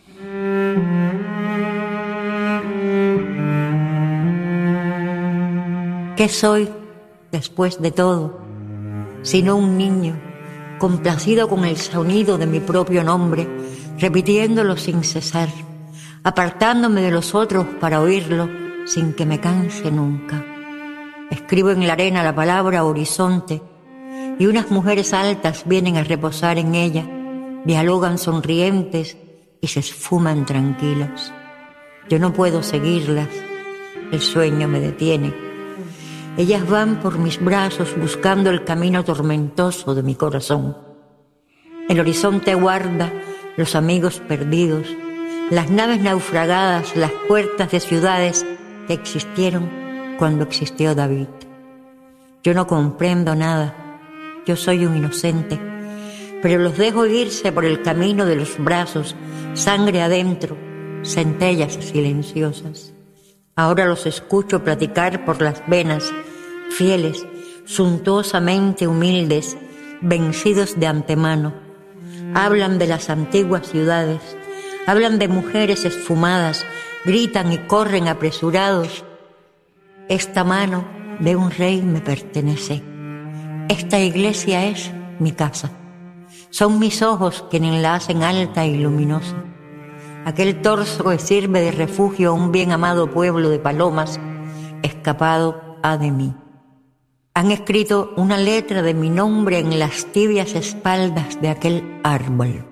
Speaker 13: ¿Qué soy, después de todo, sino un niño complacido con el sonido de mi propio nombre, repitiéndolo sin cesar, apartándome de los otros para oírlo sin que me canse nunca? Escribo en la arena la palabra horizonte y unas mujeres altas vienen a reposar en ella, dialogan sonrientes y se esfuman tranquilas. Yo no puedo seguirlas, el sueño me detiene. Ellas van por mis brazos buscando el camino tormentoso de mi corazón. El horizonte guarda los amigos perdidos, las naves naufragadas, las puertas de ciudades que existieron cuando existió David. Yo no comprendo nada, yo soy un inocente, pero los dejo irse por el camino de los brazos, sangre adentro, centellas silenciosas. Ahora los escucho platicar por las venas, fieles, suntuosamente humildes, vencidos de antemano. Hablan de las antiguas ciudades, hablan de mujeres esfumadas, gritan y corren apresurados. Esta mano de un rey me pertenece. Esta iglesia es mi casa. Son mis ojos quienes la hacen alta y luminosa. Aquel torso que sirve de refugio a un bien amado pueblo de palomas, escapado ha de mí. Han escrito una letra de mi nombre en las tibias espaldas de aquel árbol.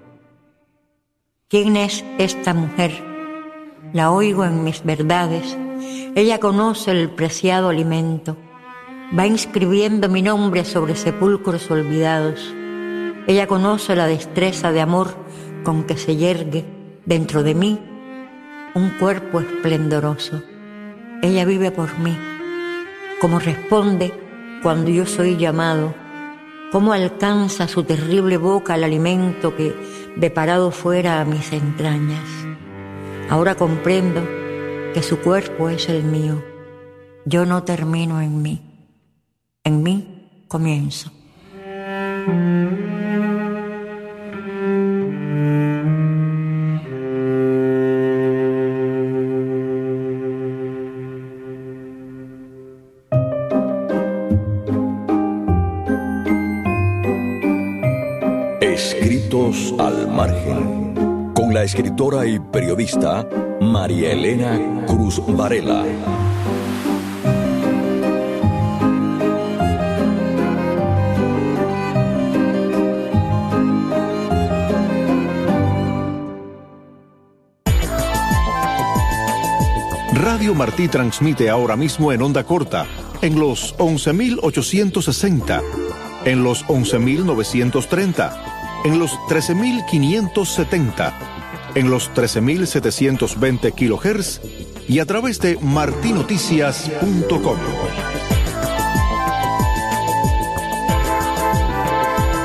Speaker 13: ¿Quién es esta mujer? La oigo en mis verdades. Ella conoce el preciado alimento. Va inscribiendo mi nombre sobre sepulcros olvidados. Ella conoce la destreza de amor con que se yergue dentro de mí un cuerpo esplendoroso. Ella vive por mí. Cómo responde cuando yo soy llamado. Cómo alcanza su terrible boca el alimento que deparado fuera a mis entrañas. Ahora comprendo que su cuerpo es el mío. Yo no termino en mí comienzo.
Speaker 1: Escritos al margen, con
Speaker 6: con la escritora y periodista María Elena Cruz Varela.
Speaker 9: Radio Martí transmite ahora mismo en onda corta, en los 11.860, en los 11.930, en los 13.570, en los 13.720 kHz y a través de martinoticias.com.